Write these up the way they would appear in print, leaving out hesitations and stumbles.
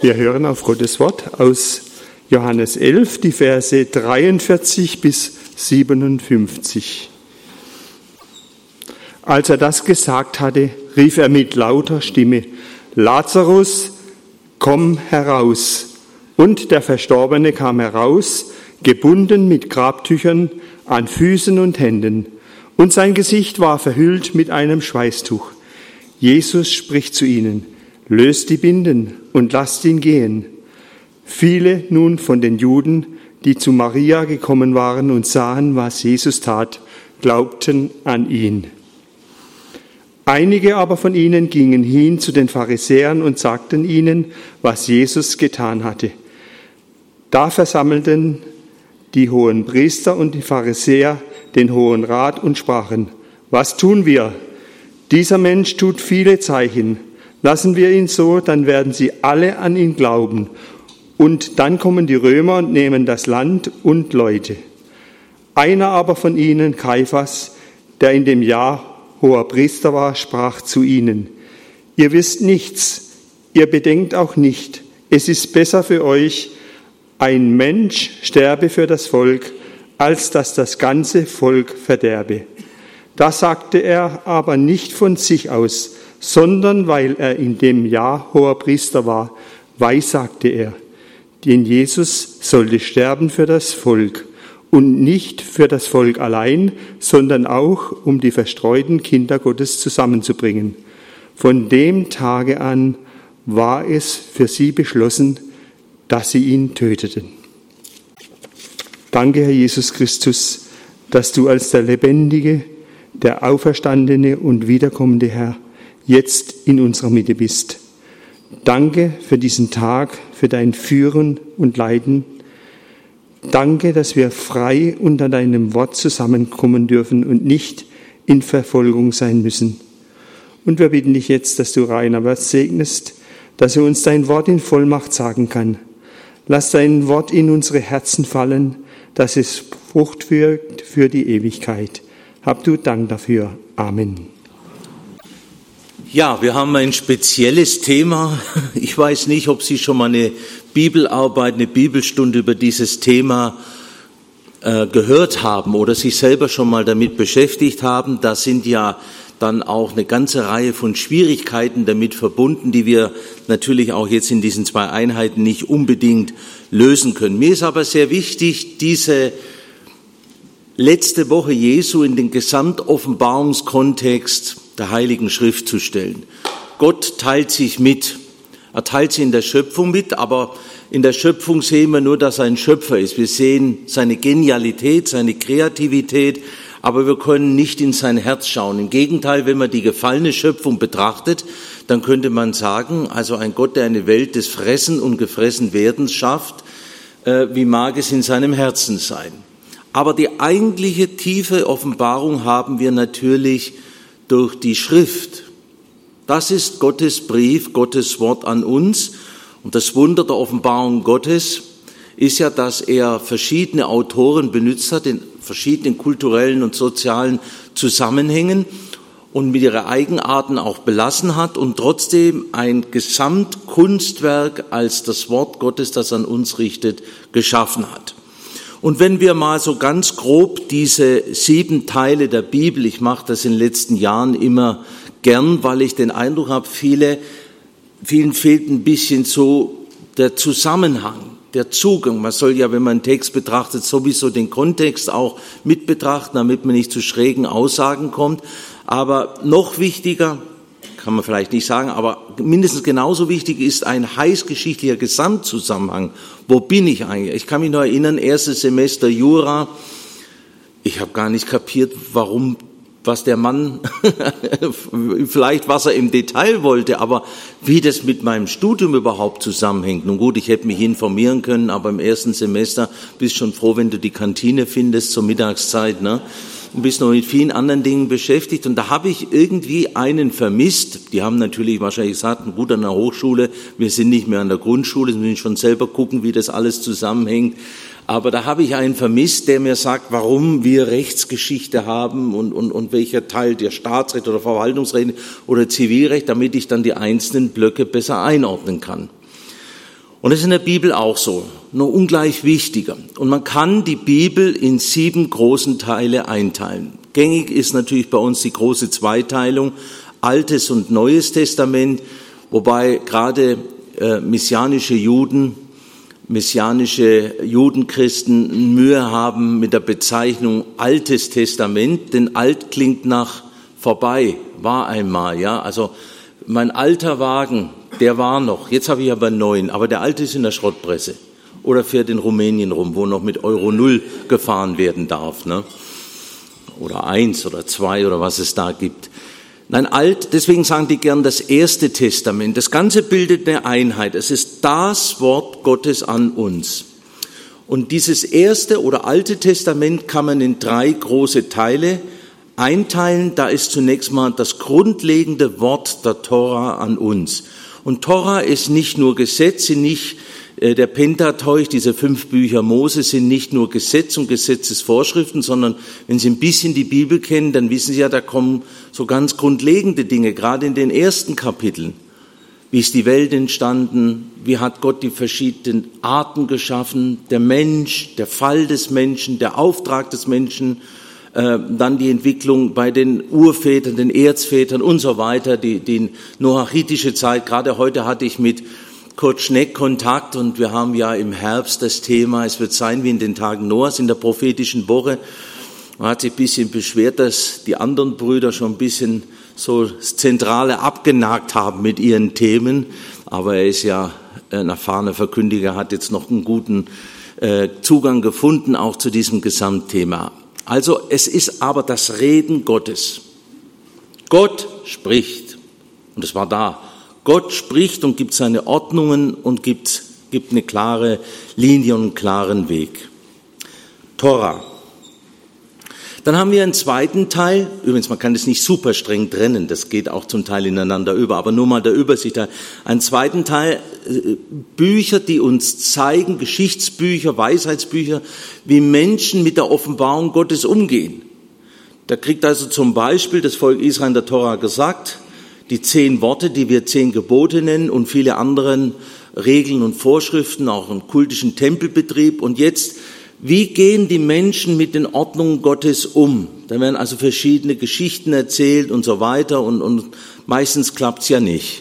Wir hören auf Gottes Wort aus Johannes 11, die Verse 43 bis 57. Als er das gesagt hatte, rief er mit lauter Stimme: Lazarus, komm heraus! Und der Verstorbene kam heraus, gebunden mit Grabtüchern an Füßen und Händen, und sein Gesicht war verhüllt mit einem Schweißtuch. Jesus spricht zu ihnen: Löst die Binden und lasst ihn gehen. Viele nun von den Juden, die zu Maria gekommen waren und sahen, was Jesus tat, glaubten an ihn. Einige aber von ihnen gingen hin zu den Pharisäern und sagten ihnen, was Jesus getan hatte. Da versammelten die hohen Priester und die Pharisäer den Hohen Rat und sprachen: Was tun wir? Dieser Mensch tut viele Zeichen. Lassen wir ihn so, dann werden sie alle an ihn glauben. Und dann kommen die Römer und nehmen das Land und Leute. Einer aber von ihnen, Kaiphas, der in dem Jahr hoher Priester war, sprach zu ihnen: Ihr wisst nichts, ihr bedenkt auch nicht. Es ist besser für euch, ein Mensch sterbe für das Volk, als dass das ganze Volk verderbe. Das sagte er aber nicht von sich aus, sondern weil er in dem Jahr hoher Priester war, weissagte er. Denn Jesus sollte sterben für das Volk. Und nicht für das Volk allein, sondern auch, um die verstreuten Kinder Gottes zusammenzubringen. Von dem Tage an war es für sie beschlossen, dass sie ihn töteten. Danke, Herr Jesus Christus, dass du als der lebendige, der auferstandene und wiederkommende Herr jetzt in unserer Mitte bist. Danke für diesen Tag, für dein Führen und Leiten. Danke, dass wir frei unter deinem Wort zusammenkommen dürfen und nicht in Verfolgung sein müssen. Und wir bitten dich jetzt, dass du Rainer Wörth segnest, dass er uns dein Wort in Vollmacht sagen kann. Lass dein Wort in unsere Herzen fallen, dass es Frucht wirkt für die Ewigkeit. Hab du Dank dafür. Amen. Ja, wir haben ein spezielles Thema. Ich weiß nicht, ob Sie schon mal eine Bibelarbeit, eine Bibelstunde über dieses Thema gehört haben oder sich selber schon mal damit beschäftigt haben. Da sind ja dann auch eine ganze Reihe von Schwierigkeiten damit verbunden, die wir natürlich auch jetzt in diesen 2 Einheiten nicht unbedingt lösen können. Mir ist aber sehr wichtig, diese letzte Woche Jesu in den Gesamtoffenbarungskontext der Heiligen Schrift zu stellen. Gott teilt sich mit. Er teilt sich in der Schöpfung mit, aber in der Schöpfung sehen wir nur, dass er ein Schöpfer ist. Wir sehen seine Genialität, seine Kreativität, aber wir können nicht in sein Herz schauen. Im Gegenteil, wenn man die gefallene Schöpfung betrachtet, dann könnte man sagen, also ein Gott, der eine Welt des Fressen und Gefressenwerdens schafft, wie mag es in seinem Herzen sein? Aber die eigentliche tiefe Offenbarung haben wir natürlich durch die Schrift. Das ist Gottes Brief, Gottes Wort an uns. Und das Wunder der Offenbarung Gottes ist ja, dass er verschiedene Autoren benutzt hat, in verschiedenen kulturellen und sozialen Zusammenhängen und mit ihren Eigenarten auch belassen hat und trotzdem ein Gesamtkunstwerk als das Wort Gottes, das an uns richtet, geschaffen hat. Und wenn wir mal so ganz grob diese 7 Teile der Bibel, ich mache das in den letzten Jahren immer gern, weil ich den Eindruck habe, vielen fehlt ein bisschen so der Zusammenhang, der Zugang. Man soll ja, wenn man einen Text betrachtet, sowieso den Kontext auch mit betrachten, damit man nicht zu schrägen Aussagen kommt. Aber noch wichtiger, kann man vielleicht nicht sagen, aber mindestens genauso wichtig ist ein heißgeschichtlicher Gesamtzusammenhang. Wo bin ich eigentlich? Ich kann mich noch erinnern, erstes Semester Jura. Ich habe gar nicht kapiert, was der Mann, vielleicht was er im Detail wollte, aber wie das mit meinem Studium überhaupt zusammenhängt. Nun gut, ich hätte mich informieren können, aber im ersten Semester bist schon froh, wenn du die Kantine findest zur Mittagszeit, ne? Und bist noch mit vielen anderen Dingen beschäftigt. Und da habe ich irgendwie einen vermisst. Die haben natürlich wahrscheinlich gesagt, gut, an der Hochschule, wir sind nicht mehr an der Grundschule, wir müssen schon selber gucken, wie das alles zusammenhängt. Aber da habe ich einen vermisst, der mir sagt, warum wir Rechtsgeschichte haben und welcher Teil der Staatsrecht oder Verwaltungsrecht oder Zivilrecht, damit ich dann die einzelnen Blöcke besser einordnen kann. Und das ist in der Bibel auch so, nur ungleich wichtiger. Und man kann die Bibel in 7 großen Teile einteilen. Gängig ist natürlich bei uns die große Zweiteilung, Altes und Neues Testament, wobei gerade messianische Judenchristen Mühe haben mit der Bezeichnung Altes Testament, denn alt klingt nach vorbei, war einmal, ja. Also mein alter Wagen, der war noch, jetzt habe ich aber einen neuen, aber der alte ist in der Schrottpresse oder fährt in Rumänien rum, wo noch mit Euro 0 gefahren werden darf, ne? Oder 1 oder 2 oder was es da gibt. Nein, alt, deswegen sagen die gern das Erste Testament. Das Ganze bildet eine Einheit. Es ist das Wort Gottes an uns. Und dieses Erste oder Alte Testament kann man in 3 große Teile einteilen. Da ist zunächst mal das grundlegende Wort der Tora an uns. Und Tora ist nicht nur Gesetz, der Pentateuch, diese 5 Bücher Mose, sind nicht nur Gesetz und Gesetzesvorschriften, sondern wenn Sie ein bisschen die Bibel kennen, dann wissen Sie ja, da kommen so ganz grundlegende Dinge, gerade in den ersten Kapiteln. Wie ist die Welt entstanden? Wie hat Gott die verschiedenen Arten geschaffen? Der Mensch, der Fall des Menschen, der Auftrag des Menschen, dann die Entwicklung bei den Urvätern, den Erzvätern und so weiter, die noachitische Zeit. Gerade heute hatte ich mit Kurt Schneck Kontakt und wir haben ja im Herbst das Thema, es wird sein wie in den Tagen Noahs in der prophetischen Woche. Man hat sich ein bisschen beschwert, dass die anderen Brüder schon ein bisschen so das Zentrale abgenagt haben mit ihren Themen, aber er ist ja ein erfahrener Verkündiger, hat jetzt noch einen guten Zugang gefunden, auch zu diesem Gesamtthema. Also es ist aber das Reden Gottes. Gott spricht und es war da. Gott spricht und gibt seine Ordnungen und gibt eine klare Linie und einen klaren Weg. Tora. Dann haben wir einen zweiten Teil, übrigens man kann das nicht super streng trennen, das geht auch zum Teil ineinander über, aber nur mal der Übersicht. Einen zweiten Teil, Bücher, die uns zeigen, Geschichtsbücher, Weisheitsbücher, wie Menschen mit der Offenbarung Gottes umgehen. Da kriegt also zum Beispiel das Volk Israel in der Tora gesagt, die 10 Worte, die wir 10 Gebote nennen und viele andere Regeln und Vorschriften, auch im kultischen Tempelbetrieb. Und jetzt, wie gehen die Menschen mit den Ordnungen Gottes um? Da werden also verschiedene Geschichten erzählt und so weiter und meistens klappt's ja nicht.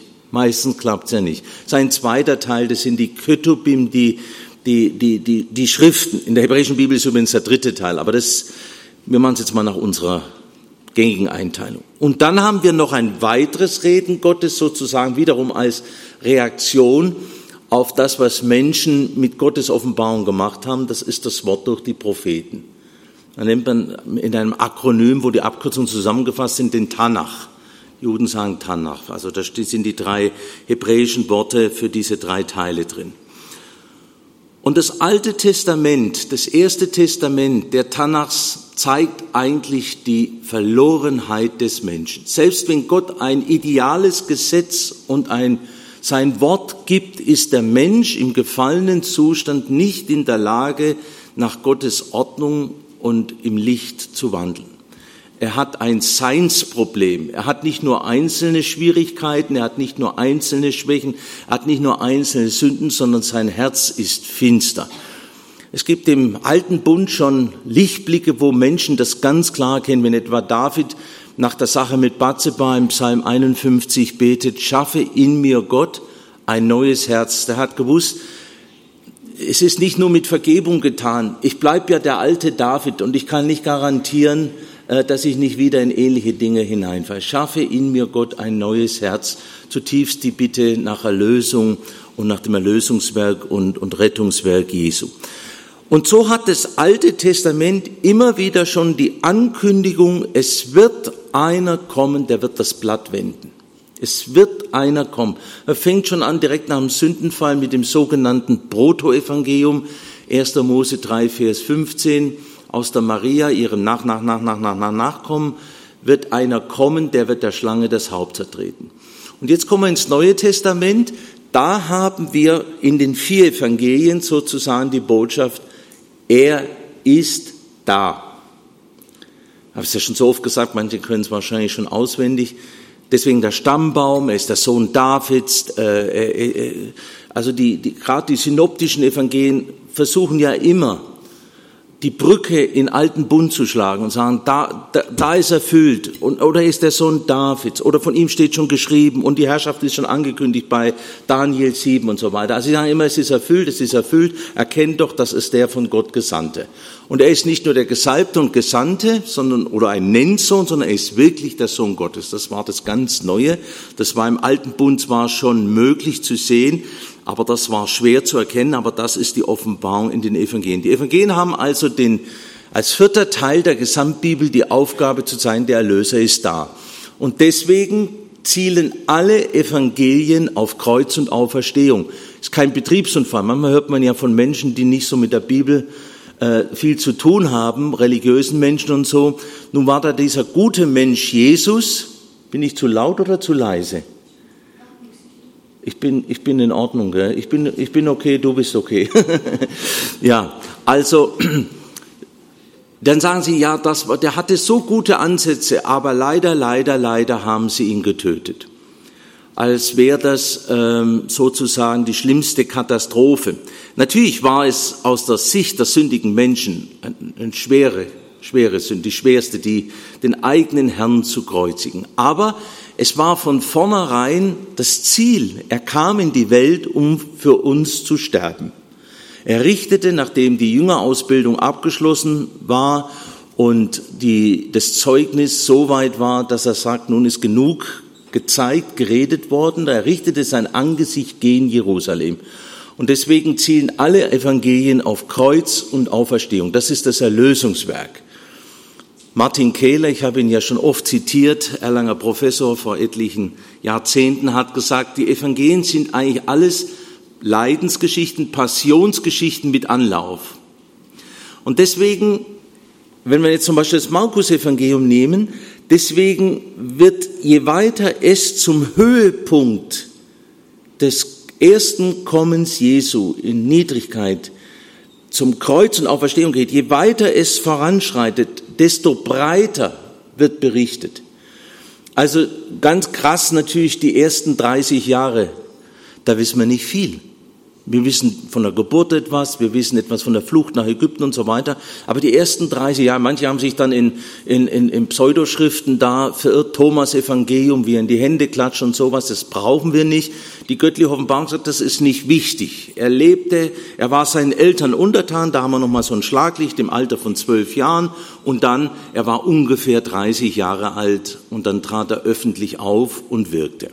Sein zweiter Teil, das sind die Ketubim, die Schriften. In der hebräischen Bibel ist übrigens der 3. Teil, aber wir machen es jetzt mal nach unserer gängigen Einteilung. Und dann haben wir noch ein weiteres Reden Gottes sozusagen wiederum als Reaktion auf das, was Menschen mit Gottes Offenbarung gemacht haben. Das ist das Wort durch die Propheten. Da nennt man in einem Akronym, wo die Abkürzungen zusammengefasst sind, den Tanach. Juden sagen Tanach. Also da sind die 3 hebräischen Worte für diese 3 Teile drin. Und das Alte Testament, das Erste Testament der Tanachs zeigt eigentlich die Verlorenheit des Menschen. Selbst wenn Gott ein ideales Gesetz und sein Wort gibt, ist der Mensch im gefallenen Zustand nicht in der Lage, nach Gottes Ordnung und im Licht zu wandeln. Er hat ein Seinsproblem. Er hat nicht nur einzelne Schwierigkeiten, er hat nicht nur einzelne Schwächen, er hat nicht nur einzelne Sünden, sondern sein Herz ist finster. Es gibt im Alten Bund schon Lichtblicke, wo Menschen das ganz klar kennen, wenn etwa David nach der Sache mit Bathseba im Psalm 51 betet, schaffe in mir Gott ein neues Herz. Der hat gewusst, es ist nicht nur mit Vergebung getan. Ich bleibe ja der alte David und ich kann nicht garantieren, dass ich nicht wieder in ähnliche Dinge hineinfalle. Schaffe in mir Gott ein neues Herz, zutiefst die Bitte nach Erlösung und nach dem Erlösungswerk und Rettungswerk Jesu. Und so hat das Alte Testament immer wieder schon die Ankündigung, es wird einer kommen, der wird das Blatt wenden. Es wird einer kommen. Er fängt schon an direkt nach dem Sündenfall mit dem sogenannten Protoevangelium, 1. Mose 3, Vers 15. Aus der Maria, ihrem Nachkommen, wird einer kommen, der wird der Schlange das Haupt zertreten. Und jetzt kommen wir ins Neue Testament. Da haben wir in den 4 Evangelien sozusagen die Botschaft, er ist da. Ich habe es ja schon so oft gesagt, manche können es wahrscheinlich schon auswendig. deswegen der Stammbaum, er ist der Sohn Davids. Also gerade die synoptischen Evangelien versuchen ja immer, die Brücke in alten Bund zu schlagen und sagen, da ist erfüllt, oder ist der Sohn Davids, oder von ihm steht schon geschrieben und die Herrschaft ist schon angekündigt bei Daniel 7 und so weiter. Also sie sagen immer, es ist erfüllt, erkennt doch, das ist der von Gott Gesandte. Und er ist nicht nur der Gesalbte und Gesandte, oder ein Nennsohn, sondern er ist wirklich der Sohn Gottes. Das war das ganz Neue. Das war im alten Bund zwar schon möglich zu sehen, aber das war schwer zu erkennen, aber das ist die Offenbarung in den Evangelien. Die Evangelien haben also als vierter Teil der Gesamtbibel die Aufgabe zu sein, der Erlöser ist da. Und deswegen zielen alle Evangelien auf Kreuz und Auferstehung. Ist kein Betriebsunfall. Manchmal hört man ja von Menschen, die nicht so mit der Bibel viel zu tun haben, religiösen Menschen und so. Nun war da dieser gute Mensch Jesus. Bin ich zu laut oder zu leise? Ich bin in Ordnung, gell? Ich bin okay, du bist okay. Ja, also, dann sagen sie, ja, der hatte so gute Ansätze, aber leider haben sie ihn getötet. Als wäre das sozusagen die schlimmste Katastrophe. Natürlich war es aus der Sicht der sündigen Menschen eine schwere Sünde, die schwerste, den eigenen Herrn zu kreuzigen. Aber es war von vornherein das Ziel. Er kam in die Welt, um für uns zu sterben. Er richtete, nachdem die Jüngerausbildung abgeschlossen war und das Zeugnis so weit war, dass er sagt, nun ist genug geredet worden. Er richtete sein Angesicht gen Jerusalem. Und deswegen zielen alle Evangelien auf Kreuz und Auferstehung. Das ist das Erlösungswerk. Martin Kehler, ich habe ihn ja schon oft zitiert, Erlanger Professor vor etlichen Jahrzehnten, hat gesagt, die Evangelien sind eigentlich alles Leidensgeschichten, Passionsgeschichten mit Anlauf. Und deswegen, wenn wir jetzt zum Beispiel das Markus-Evangelium nehmen, deswegen wird, je weiter es zum Höhepunkt des ersten Kommens Jesu in Niedrigkeit zum Kreuz und Auferstehung geht, je weiter es voranschreitet, desto breiter wird berichtet. Also ganz krass natürlich die ersten 30 Jahre, da wissen wir nicht viel. Wir wissen von der Geburt etwas, wir wissen etwas von der Flucht nach Ägypten und so weiter. Aber die ersten 30 Jahre, manche haben sich dann in Pseudoschriften da verirrt, Thomas Evangelium, wie er in die Hände klatscht und sowas, das brauchen wir nicht. Die göttliche Offenbarung sagt, das ist nicht wichtig. Er war seinen Eltern untertan, da haben wir nochmal so ein Schlaglicht im Alter von 12 Jahren und dann, er war ungefähr 30 Jahre alt und dann trat er öffentlich auf und wirkte.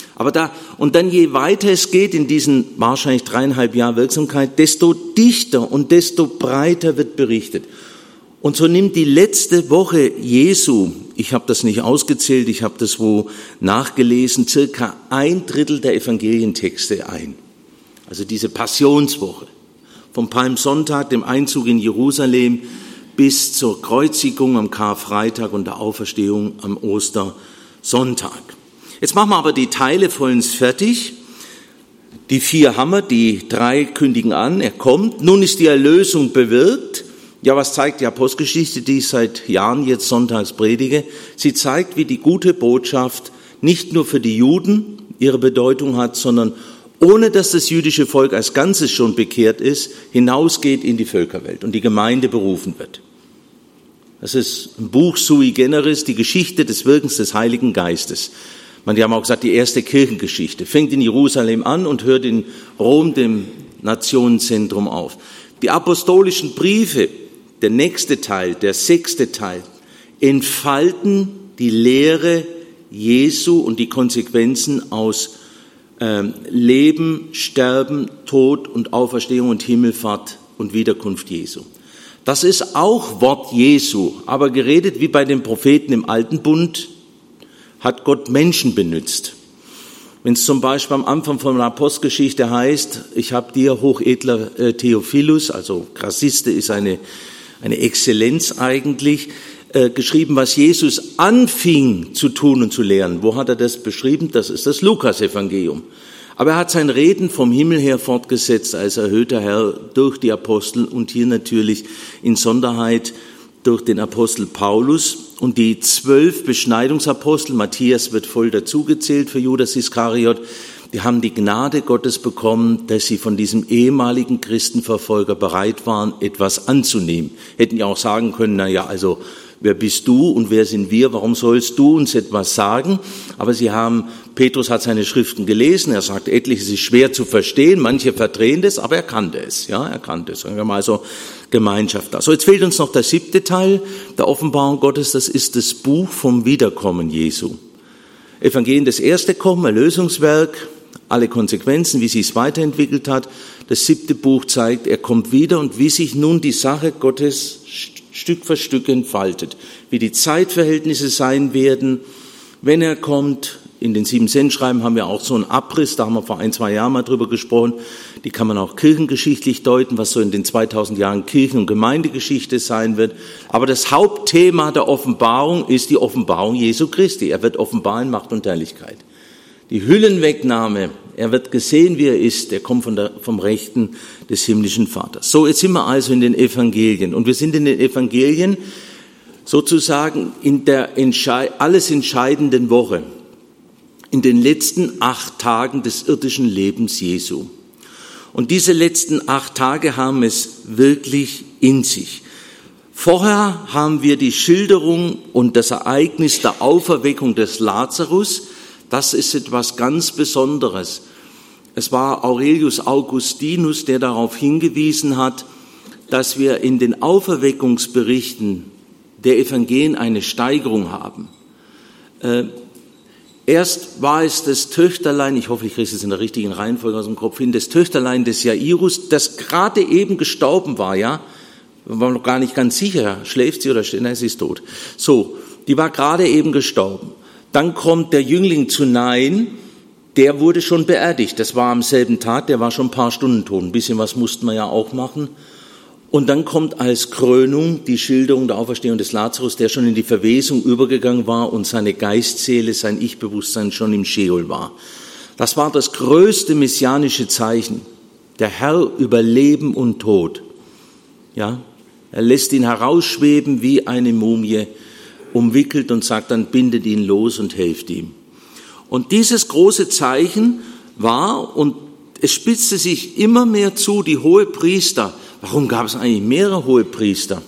Und dann je weiter es geht in diesen wahrscheinlich 3,5 Jahren Wirksamkeit, desto dichter und desto breiter wird berichtet. Und so nimmt die letzte Woche Jesu, ich habe das nicht ausgezählt, ich habe das wo nachgelesen, circa 1/3 der Evangelientexte ein. Also diese Passionswoche. Vom Palmsonntag, dem Einzug in Jerusalem, bis zur Kreuzigung am Karfreitag und der Auferstehung am Ostersonntag. Jetzt machen wir aber die Teile vollends fertig. Die 4 haben wir, die 3 kündigen an, er kommt. Nun ist die Erlösung bewirkt. Ja, was zeigt die Apostelgeschichte, die ich seit Jahren jetzt sonntags predige? Sie zeigt, wie die gute Botschaft nicht nur für die Juden ihre Bedeutung hat, sondern ohne dass das jüdische Volk als Ganzes schon bekehrt ist, hinausgeht in die Völkerwelt und die Gemeinde berufen wird. Das ist ein Buch sui generis, die Geschichte des Wirkens des Heiligen Geistes. Die haben auch gesagt, die erste Kirchengeschichte fängt in Jerusalem an und hört in Rom, dem Nationenzentrum, auf. Die apostolischen Briefe, der nächste Teil, der 6. Teil, entfalten die Lehre Jesu und die Konsequenzen aus Leben, Sterben, Tod und Auferstehung und Himmelfahrt und Wiederkunft Jesu. Das ist auch Wort Jesu, aber geredet wie bei den Propheten im Alten Bund, hat Gott Menschen benutzt. Wenn es zum Beispiel am Anfang von der Apostelgeschichte heißt, ich habe dir, hochedler Theophilus, also Grassiste ist eine Exzellenz eigentlich, geschrieben, was Jesus anfing zu tun und zu lehren. Wo hat er das beschrieben? Das ist das Lukas-Evangelium. Aber er hat sein Reden vom Himmel her fortgesetzt als erhöhter Herr durch die Apostel und hier natürlich in Sonderheit durch den Apostel Paulus. und die 12 Beschneidungsapostel, Matthias wird voll dazugezählt für Judas Iskariot, die haben die Gnade Gottes bekommen, dass sie von diesem ehemaligen Christenverfolger bereit waren, etwas anzunehmen. Hätten ja auch sagen können, na ja, also wer bist du und wer sind wir? Warum sollst du uns etwas sagen? Aber Petrus hat seine Schriften gelesen. Er sagt, etliches ist schwer zu verstehen. Manche verdrehen das, aber er kannte es. Ja, er kannte es. Wir haben also Gemeinschaft da. So, jetzt fehlt uns noch der 7. Teil der Offenbarung Gottes. Das ist das Buch vom Wiederkommen Jesu. Evangelien, das erste Kommen, Erlösungswerk, alle Konsequenzen, wie sich es weiterentwickelt hat. Das 7. Buch zeigt, er kommt wieder und wie sich nun die Sache Gottes Stück für Stück entfaltet, wie die Zeitverhältnisse sein werden, wenn er kommt. In den 7 Sendschreiben haben wir auch so einen Abriss, da haben wir vor 1-2 Jahren mal drüber gesprochen, die kann man auch kirchengeschichtlich deuten, was so in den 2000 Jahren Kirchen- und Gemeindegeschichte sein wird. Aber das Hauptthema der Offenbarung ist die Offenbarung Jesu Christi. Er wird offenbar in Macht und Herrlichkeit. Die Hüllenwegnahme, er wird gesehen, wie er ist, er kommt vom Rechten des himmlischen Vaters. So, jetzt sind wir also in den Evangelien. Und wir sind in den Evangelien sozusagen in der alles entscheidenden Woche, in den letzten 8 Tagen des irdischen Lebens Jesu. Und diese letzten 8 Tage haben es wirklich in sich. Vorher haben wir die Schilderung und das Ereignis der Auferweckung des Lazarus. Das ist etwas ganz Besonderes. Es war Aurelius Augustinus, der darauf hingewiesen hat, dass wir in den Auferweckungsberichten der Evangelien eine Steigerung haben. Erst war es das Töchterlein, ich hoffe, ich kriege es jetzt in der richtigen Reihenfolge aus dem Kopf hin, das Töchterlein des Jairus, das gerade eben gestorben war, ja, war noch gar nicht ganz sicher, schläft sie oder steht, nein, sie ist tot. So, die war gerade eben gestorben. Dann kommt der Jüngling zu Nain, der wurde schon beerdigt. Das war am selben Tag, der war schon ein paar Stunden tot. Ein bisschen was mussten wir ja auch machen. Und dann kommt als Krönung die Schilderung der Auferstehung des Lazarus, der schon in die Verwesung übergegangen war und seine Geistseele, sein Ich-Bewusstsein schon im Scheol war. Das war das größte messianische Zeichen. Der Herr über Leben und Tod. Ja, er lässt ihn herausschweben wie eine Mumie, umwickelt und sagt dann, bindet ihn los und helft ihm. Und dieses große Zeichen war, und es spitzte sich immer mehr zu, die Hohepriester. Warum gab es eigentlich mehrere Hohepriester?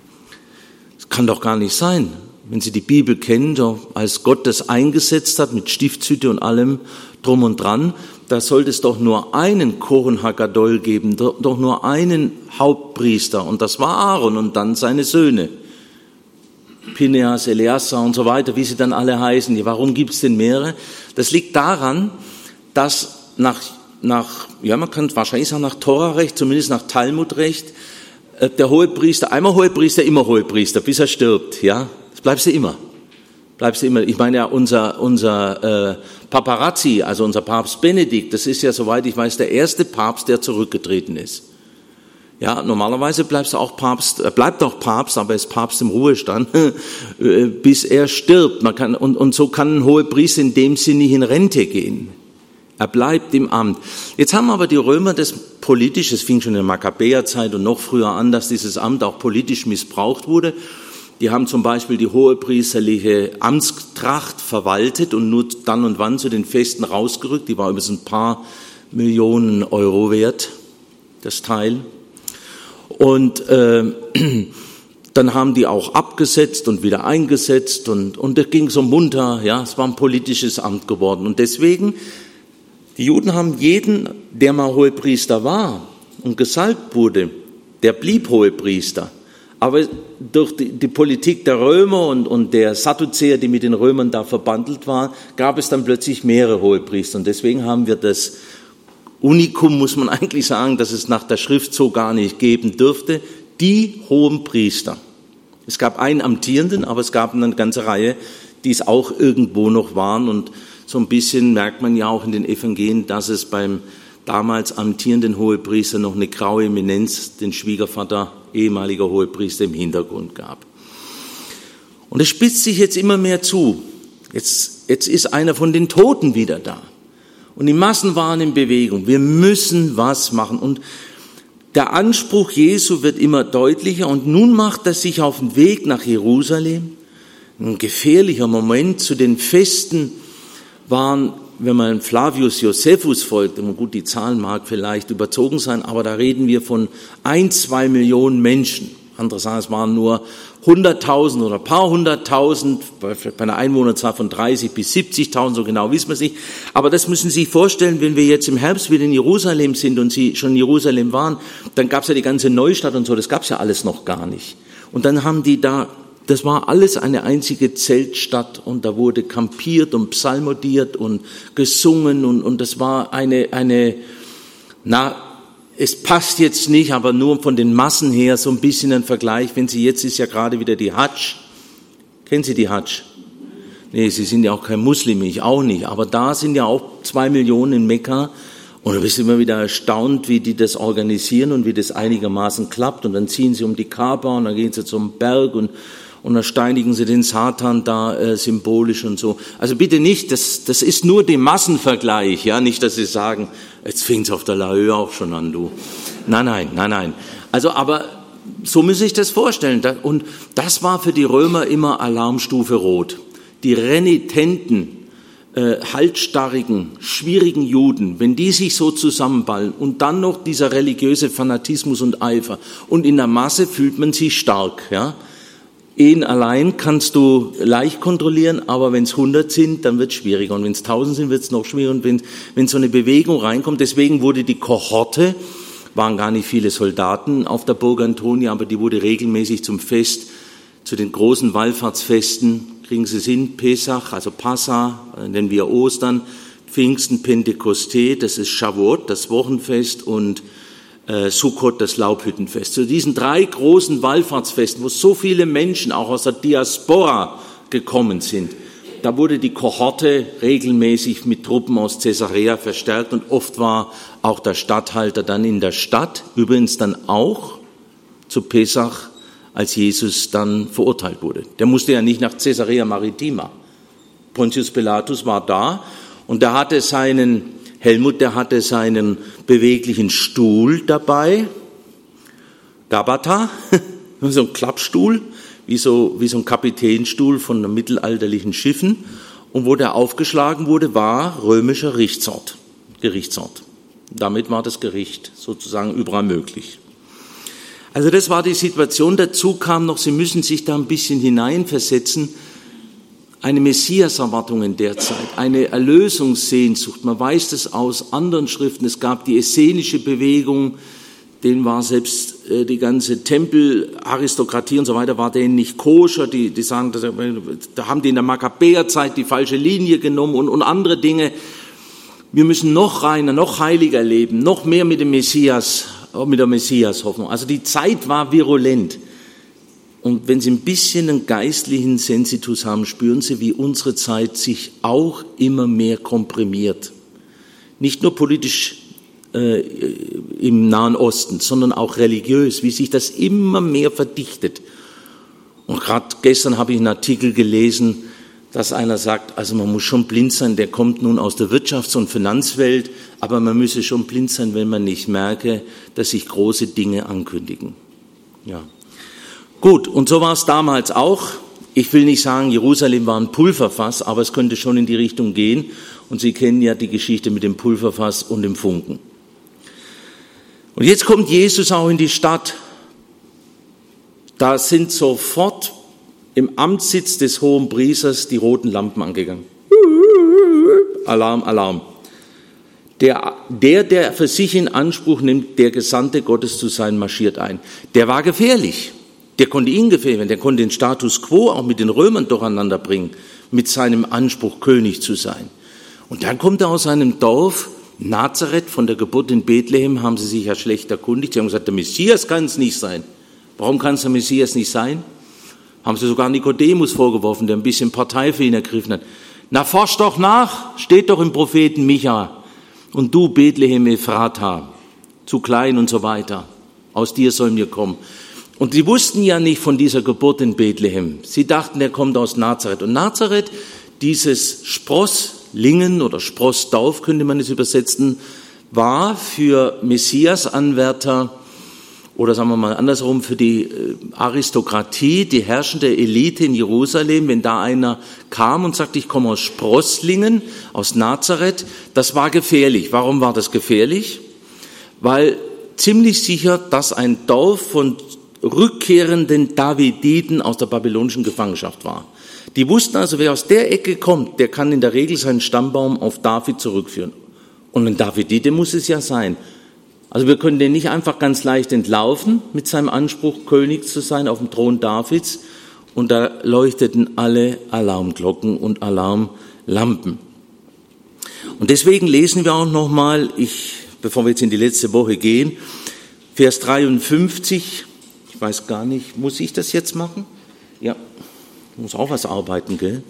Das kann doch gar nicht sein. Wenn Sie die Bibel kennen, als Gott das eingesetzt hat mit Stiftshütte und allem drum und dran, da sollte es doch nur einen Kohen Hagadol geben, doch nur einen Hauptpriester. Und das war Aaron und dann seine Söhne. Pineas, Eleazar und so weiter, wie sie dann alle heißen. Warum gibt es denn mehrere? Das liegt daran, dass man kann wahrscheinlich sagen nach Torarecht, zumindest nach Talmudrecht, der Hohepriester, einmal Hohepriester, immer Hohepriester, bis er stirbt, ja. Das bleibst du immer. Ich meine ja, unser Paparazzi, also unser Papst Benedikt, das ist ja, soweit ich weiß, der erste Papst, der zurückgetreten ist. Ja, normalerweise bleibt auch Papst, aber er ist Papst im Ruhestand, bis er stirbt. Und so kann ein Hohepriester in dem Sinne nicht in Rente gehen. Er bleibt im Amt. Jetzt haben aber die Römer das politisch, es fing schon in der Makkabäerzeit und noch früher an, dass dieses Amt auch politisch missbraucht wurde. Die haben zum Beispiel die hohepriesterliche Amtstracht verwaltet und nur dann und wann zu den Festen rausgerückt. Die war übrigens ein paar Millionen Euro wert, das Teil. Und dann haben die auch abgesetzt und wieder eingesetzt und das ging so munter, ja, es war ein politisches Amt geworden. Und deswegen, die Juden haben jeden, der mal Hohepriester war und gesalbt wurde, der blieb Hohepriester. Aber durch die Politik der Römer und der Sadduzäer, die mit den Römern da verbandelt waren, gab es dann plötzlich mehrere Hohepriester. Und deswegen haben wir das Unikum, muss man eigentlich sagen, dass es nach der Schrift so gar nicht geben dürfte, die hohen Priester. Es gab einen amtierenden, aber es gab eine ganze Reihe, die es auch irgendwo noch waren. Und so ein bisschen merkt man ja auch in den Evangelien, dass es beim damals amtierenden Hohepriester noch eine graue Eminenz, den Schwiegervater, ehemaliger Hohepriester, im Hintergrund gab. Und es spitzt sich jetzt immer mehr zu. Jetzt ist einer von den Toten wieder da. Und die Massen waren in Bewegung. Wir müssen was machen. Und der Anspruch Jesu wird immer deutlicher. Und nun macht er sich auf den Weg nach Jerusalem. Ein gefährlicher Moment. Zu den Festen waren, wenn man Flavius Josephus folgt, gut, die Zahlen mag vielleicht überzogen sein, aber da reden wir von 1-2 Millionen Menschen. Andere sagen, es waren nur 100.000 oder ein paar 100.000, bei einer Einwohnerzahl von 30 bis 70.000, so genau wissen wir es nicht. Aber das müssen Sie sich vorstellen, wenn wir jetzt im Herbst wieder in Jerusalem sind und Sie schon in Jerusalem waren, dann gab es ja die ganze Neustadt und so, das gab es ja alles noch gar nicht. Und dann haben die da, das war alles eine einzige Zeltstadt und da wurde kampiert und psalmodiert und gesungen und das war es passt jetzt nicht, aber nur von den Massen her so ein bisschen ein Vergleich. Wenn Sie jetzt ist ja gerade wieder die Hadsch. Kennen Sie die Hadsch? Nee, Sie sind ja auch kein Muslim, ich auch nicht. Aber da sind ja auch 2 Millionen in Mekka. Und du bist immer wieder erstaunt, wie die das organisieren und wie das einigermaßen klappt. Und dann ziehen sie um die Kaaba und dann gehen sie zum Berg und dann steinigen sie den Satan da symbolisch und so. Also bitte nicht, das ist nur der Massenvergleich, ja, nicht, dass Sie sagen, jetzt fängt's auf der La Höhe auch schon an, du. Nein. Also, aber so müssen Sie sich das vorstellen. Und das war für die Römer immer Alarmstufe Rot. Die renitenten, halsstarrigen, schwierigen Juden, wenn die sich so zusammenballen und dann noch dieser religiöse Fanatismus und Eifer und in der Masse fühlt man sich stark, ja. Ihn allein kannst du leicht kontrollieren, aber wenn es 100 sind, dann wird es schwieriger. Und wenn es 1000 sind, wird es noch schwieriger. Und wenn so eine Bewegung reinkommt, deswegen wurde die Kohorte, waren gar nicht viele Soldaten auf der Burg Antonia, aber die wurde regelmäßig zum Fest, zu den großen Wallfahrtsfesten, kriegen Sie es hin, Pesach, also Passa, nennen wir Ostern, Pfingsten, Pentekoste, das ist Shavuot, das Wochenfest und Sukkot, das Laubhüttenfest. Zu diesen 3 großen Wallfahrtsfesten, wo so viele Menschen auch aus der Diaspora gekommen sind, da wurde die Kohorte regelmäßig mit Truppen aus Caesarea verstärkt und oft war auch der Statthalter dann in der Stadt, übrigens dann auch zu Pesach, als Jesus dann verurteilt wurde. Der musste ja nicht nach Caesarea Maritima. Pontius Pilatus war da und der hatte seinen beweglichen Stuhl dabei, Gabata, so ein Klappstuhl, wie so ein Kapitänstuhl von mittelalterlichen Schiffen. Und wo der aufgeschlagen wurde, war römischer Gerichtsort. Damit war das Gericht sozusagen überall möglich. Also das war die Situation. Dazu kam noch, Sie müssen sich da ein bisschen hineinversetzen, eine Messias-Erwartung in der Zeit, eine Erlösungssehnsucht. Man weiß das aus anderen Schriften. Es gab die essenische Bewegung, denen war selbst die ganze Tempelaristokratie und so weiter, war denen nicht koscher. Die sagen, da haben die in der Makkabäerzeit die falsche Linie genommen und andere Dinge. Wir müssen noch reiner, noch heiliger leben, noch mehr mit der Messias-Hoffnung. Also die Zeit war virulent. Und wenn Sie ein bisschen einen geistlichen Sensitus haben, spüren Sie, wie unsere Zeit sich auch immer mehr komprimiert. Nicht nur politisch im Nahen Osten, sondern auch religiös, wie sich das immer mehr verdichtet. Und gerade gestern habe ich einen Artikel gelesen, dass einer sagt, also man muss schon blind sein, der kommt nun aus der Wirtschafts- und Finanzwelt, aber man müsse schon blind sein, wenn man nicht merke, dass sich große Dinge ankündigen. Ja. Gut, und so war es damals auch. Ich will nicht sagen, Jerusalem war ein Pulverfass, aber es könnte schon in die Richtung gehen. Und Sie kennen ja die Geschichte mit dem Pulverfass und dem Funken. Und jetzt kommt Jesus auch in die Stadt. Da sind sofort im Amtssitz des Hohenpriesters die roten Lampen angegangen. Alarm, Alarm. Der für sich in Anspruch nimmt, der Gesandte Gottes zu sein, marschiert ein. Der war gefährlich. Der konnte ihn gefährlich werden. Der konnte den Status quo auch mit den Römern durcheinander bringen, mit seinem Anspruch, König zu sein. Und dann kommt er aus seinem Dorf, Nazareth, von der Geburt in Bethlehem, haben sie sich ja schlecht erkundigt. Sie haben gesagt, der Messias kann es nicht sein. Warum kann es der Messias nicht sein? Haben sie sogar Nikodemus vorgeworfen, der ein bisschen Partei für ihn ergriffen hat. Na, forsch doch nach, steht doch im Propheten Micha. Und du, Bethlehem Ephrata, zu klein und so weiter. Aus dir soll mir kommen. Und sie wussten ja nicht von dieser Geburt in Bethlehem. Sie dachten, er kommt aus Nazareth. Und Nazareth, dieses Sprosslingen oder Sprossdorf, könnte man es übersetzen, war für Messias-Anwärter oder sagen wir mal andersrum, für die Aristokratie, die herrschende Elite in Jerusalem, wenn da einer kam und sagte, ich komme aus Sprosslingen, aus Nazareth, das war gefährlich. Warum war das gefährlich? Weil ziemlich sicher, dass ein Dorf von rückkehrenden Daviditen aus der babylonischen Gefangenschaft war. Die wussten also, wer aus der Ecke kommt, der kann in der Regel seinen Stammbaum auf David zurückführen. Und ein Davidite muss es ja sein. Also wir können den nicht einfach ganz leicht entlaufen mit seinem Anspruch, König zu sein auf dem Thron Davids. Und da leuchteten alle Alarmglocken und Alarmlampen. Und deswegen lesen wir auch nochmal, bevor wir jetzt in die letzte Woche gehen, Vers 53, ich weiß gar nicht, muss ich das jetzt machen? Ja, ich muss auch was arbeiten, gell?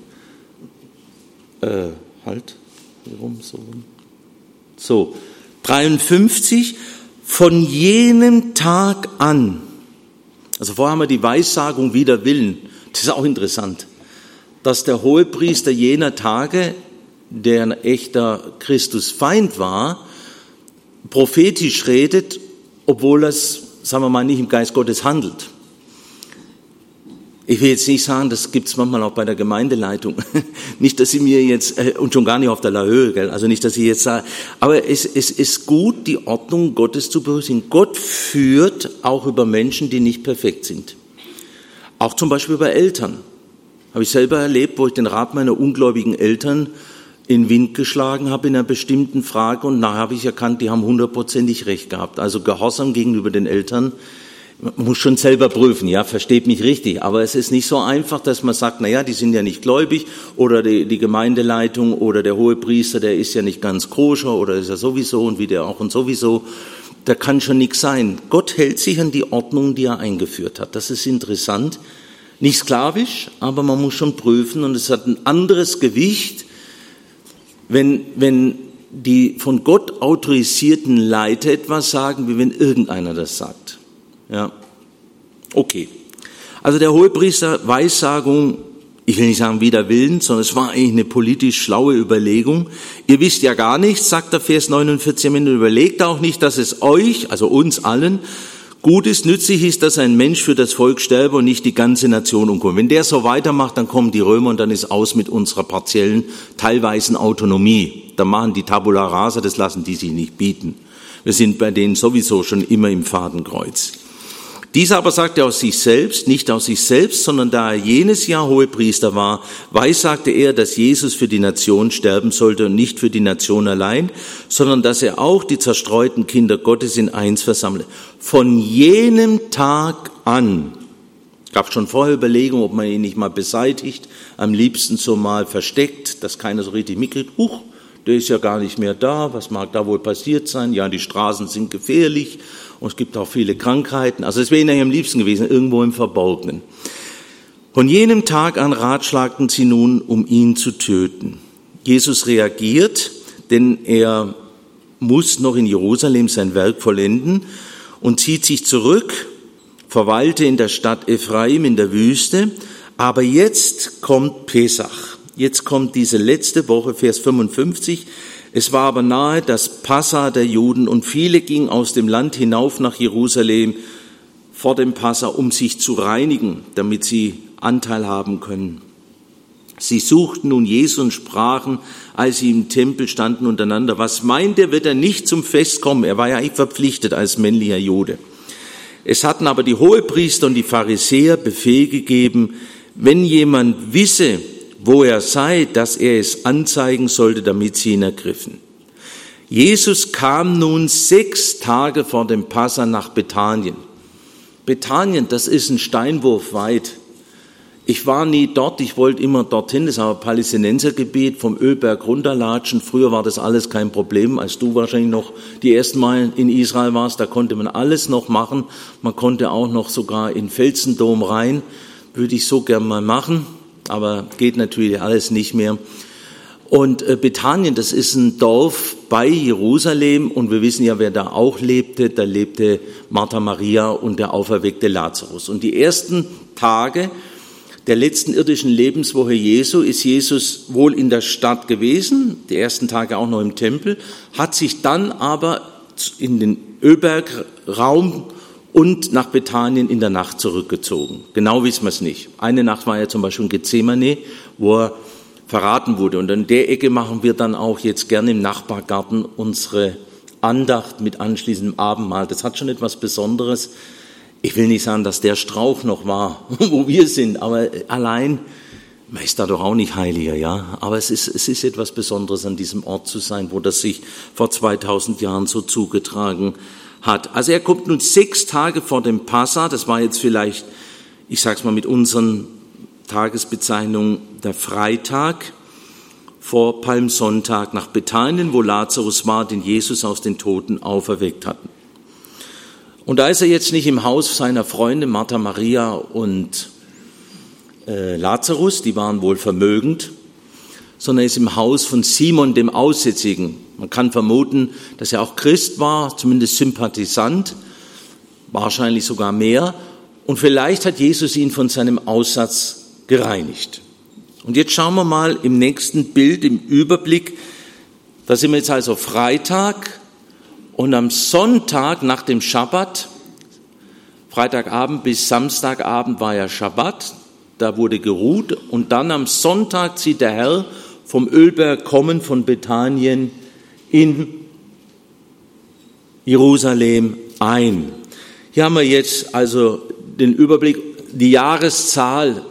So, 53, von jenem Tag an, also vorher haben wir die Weissagung wider Willen, das ist auch interessant, dass der Hohepriester jener Tage, der ein echter Christusfeind war, prophetisch redet, obwohl das, sagen wir mal, nicht im Geist Gottes handelt. Ich will jetzt nicht sagen, das gibt's manchmal auch bei der Gemeindeleitung. Nicht, dass sie mir jetzt, und schon gar nicht auf der La Höhe, gell? Also nicht, dass ich jetzt sage, aber es ist gut, die Ordnung Gottes zu berücksichtigen. Gott führt auch über Menschen, die nicht perfekt sind. Auch zum Beispiel über Eltern. Habe ich selber erlebt, wo ich den Rat meiner ungläubigen Eltern in den Wind geschlagen habe in einer bestimmten Frage und nachher habe ich erkannt, die haben 100%ig recht gehabt. Also Gehorsam gegenüber den Eltern, man muss schon selber prüfen, ja, versteht mich richtig, aber es ist nicht so einfach, dass man sagt, naja, die sind ja nicht gläubig oder die Gemeindeleitung oder der Hohepriester, der ist ja nicht ganz koscher oder ist ja sowieso und wie der auch und sowieso, da kann schon nichts sein. Gott hält sich an die Ordnung, die er eingeführt hat. Das ist interessant. Nicht sklavisch, aber man muss schon prüfen und es hat ein anderes Gewicht, wenn die von Gott autorisierten Leiter etwas sagen, wie wenn irgendeiner das sagt. Ja, okay. Also der Hohepriester, Weissagung, ich will nicht sagen wider Willen, sondern es war eigentlich eine politisch schlaue Überlegung. Ihr wisst ja gar nichts, sagt der Vers 49, und überlegt auch nicht, dass es euch, also uns allen, gut ist, nützlich ist, dass ein Mensch für das Volk sterbe und nicht die ganze Nation umkommt. Wenn der so weitermacht, dann kommen die Römer und dann ist aus mit unserer partiellen, teilweisen Autonomie. Dann machen die Tabula Rasa, das lassen die sich nicht bieten. Wir sind bei denen sowieso schon immer im Fadenkreuz. Dies aber sagt er aus sich selbst, nicht aus sich selbst, sondern da er jenes Jahr Hohepriester war, weissagte er, dass Jesus für die Nation sterben sollte und nicht für die Nation allein, sondern dass er auch die zerstreuten Kinder Gottes in eins versammle. Von jenem Tag an, gab schon vorher Überlegungen, ob man ihn nicht mal beseitigt, am liebsten so mal versteckt, dass keiner so richtig mitkriegt, der ist ja gar nicht mehr da, was mag da wohl passiert sein? Ja, die Straßen sind gefährlich und es gibt auch viele Krankheiten. Also es wäre ihnen am liebsten gewesen, irgendwo im Verborgenen. Von jenem Tag an ratschlagten sie nun, um ihn zu töten. Jesus reagiert, denn er muss noch in Jerusalem sein Werk vollenden und zieht sich zurück, verweilte in der Stadt Ephraim in der Wüste. Aber jetzt kommt Pesach. Jetzt kommt diese letzte Woche, Vers 55. Es war aber nahe das Passa der Juden und viele gingen aus dem Land hinauf nach Jerusalem vor dem Passa, um sich zu reinigen, damit sie Anteil haben können. Sie suchten nun Jesus und sprachen, als sie im Tempel standen untereinander, was meint er, wird er nicht zum Fest kommen? Er war ja eigentlich verpflichtet als männlicher Jude. Es hatten aber die Hohepriester und die Pharisäer Befehl gegeben, wenn jemand wisse, wo er sei, dass er es anzeigen sollte, damit sie ihn ergriffen. Jesus kam nun 6 Tage vor dem Passa nach Bethanien. Bethanien, das ist ein Steinwurf weit. Ich war nie dort, ich wollte immer dorthin, das ist aber Palästinensergebiet, vom Ölberg runterlatschen. Früher war das alles kein Problem, als du wahrscheinlich noch die ersten Mal in Israel warst, da konnte man alles noch machen. Man konnte auch noch sogar in Felsendom rein, würde ich so gern mal machen. Aber geht natürlich alles nicht mehr. Und Bethanien, das ist ein Dorf bei Jerusalem und wir wissen ja, wer da auch lebte. Da lebte Martha Maria und der auferweckte Lazarus. Und die ersten Tage der letzten irdischen Lebenswoche Jesu ist Jesus wohl in der Stadt gewesen, die ersten Tage auch noch im Tempel, hat sich dann aber in den Ölbergraum und nach Bethanien in der Nacht zurückgezogen. Genau wissen wir es nicht. Eine Nacht war er zum Beispiel in Gethsemane, wo er verraten wurde. Und in der Ecke machen wir dann auch jetzt gerne im Nachbargarten unsere Andacht mit anschließendem Abendmahl. Das hat schon etwas Besonderes. Ich will nicht sagen, dass der Strauch noch war, wo wir sind, aber allein, man ist da doch auch nicht heiliger, ja. Aber es ist etwas Besonderes, an diesem Ort zu sein, wo das sich vor 2000 Jahren so zugetragen hat. Also er kommt nun 6 Tage vor dem Passa, das war jetzt vielleicht, ich sag's mal mit unseren Tagesbezeichnungen, der Freitag vor Palmsonntag nach Bethanien, wo Lazarus war, den Jesus aus den Toten auferweckt hat. Und da ist er jetzt nicht im Haus seiner Freunde Martha, Maria und Lazarus, die waren wohl vermögend, sondern er ist im Haus von Simon, dem Aussätzigen. Man kann vermuten, dass er auch Christ war, zumindest Sympathisant, wahrscheinlich sogar mehr. Und vielleicht hat Jesus ihn von seinem Aussatz gereinigt. Und jetzt schauen wir mal im nächsten Bild, im Überblick. Da sind wir jetzt also Freitag und am Sonntag nach dem Schabbat, Freitagabend bis Samstagabend war ja Schabbat, da wurde geruht und dann am Sonntag zieht der Herr vom Ölberg kommen von Bethanien in Jerusalem ein. Hier haben wir jetzt also den Überblick, die Jahreszahl.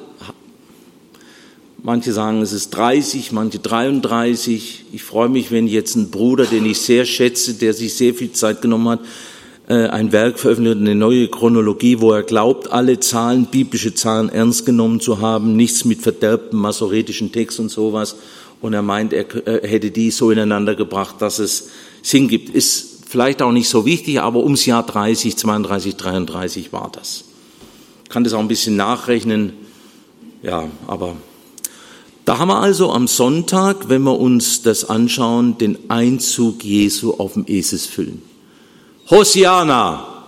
Manche sagen, es ist 30, manche 33. Ich freue mich, wenn jetzt ein Bruder, den ich sehr schätze, der sich sehr viel Zeit genommen hat, ein Werk veröffentlicht, eine neue Chronologie, wo er glaubt, alle Zahlen, biblische Zahlen ernst genommen zu haben, nichts mit verderbtem masoretischen Text und sowas. Und er meint, er hätte die so ineinander gebracht, dass es Sinn gibt. Ist vielleicht auch nicht so wichtig, aber ums Jahr 30, 32, 33 war das. Ich kann das auch ein bisschen nachrechnen. Ja, aber da haben wir also am Sonntag, wenn wir uns das anschauen, den Einzug Jesu auf dem Eselsfüllen. Hosianna!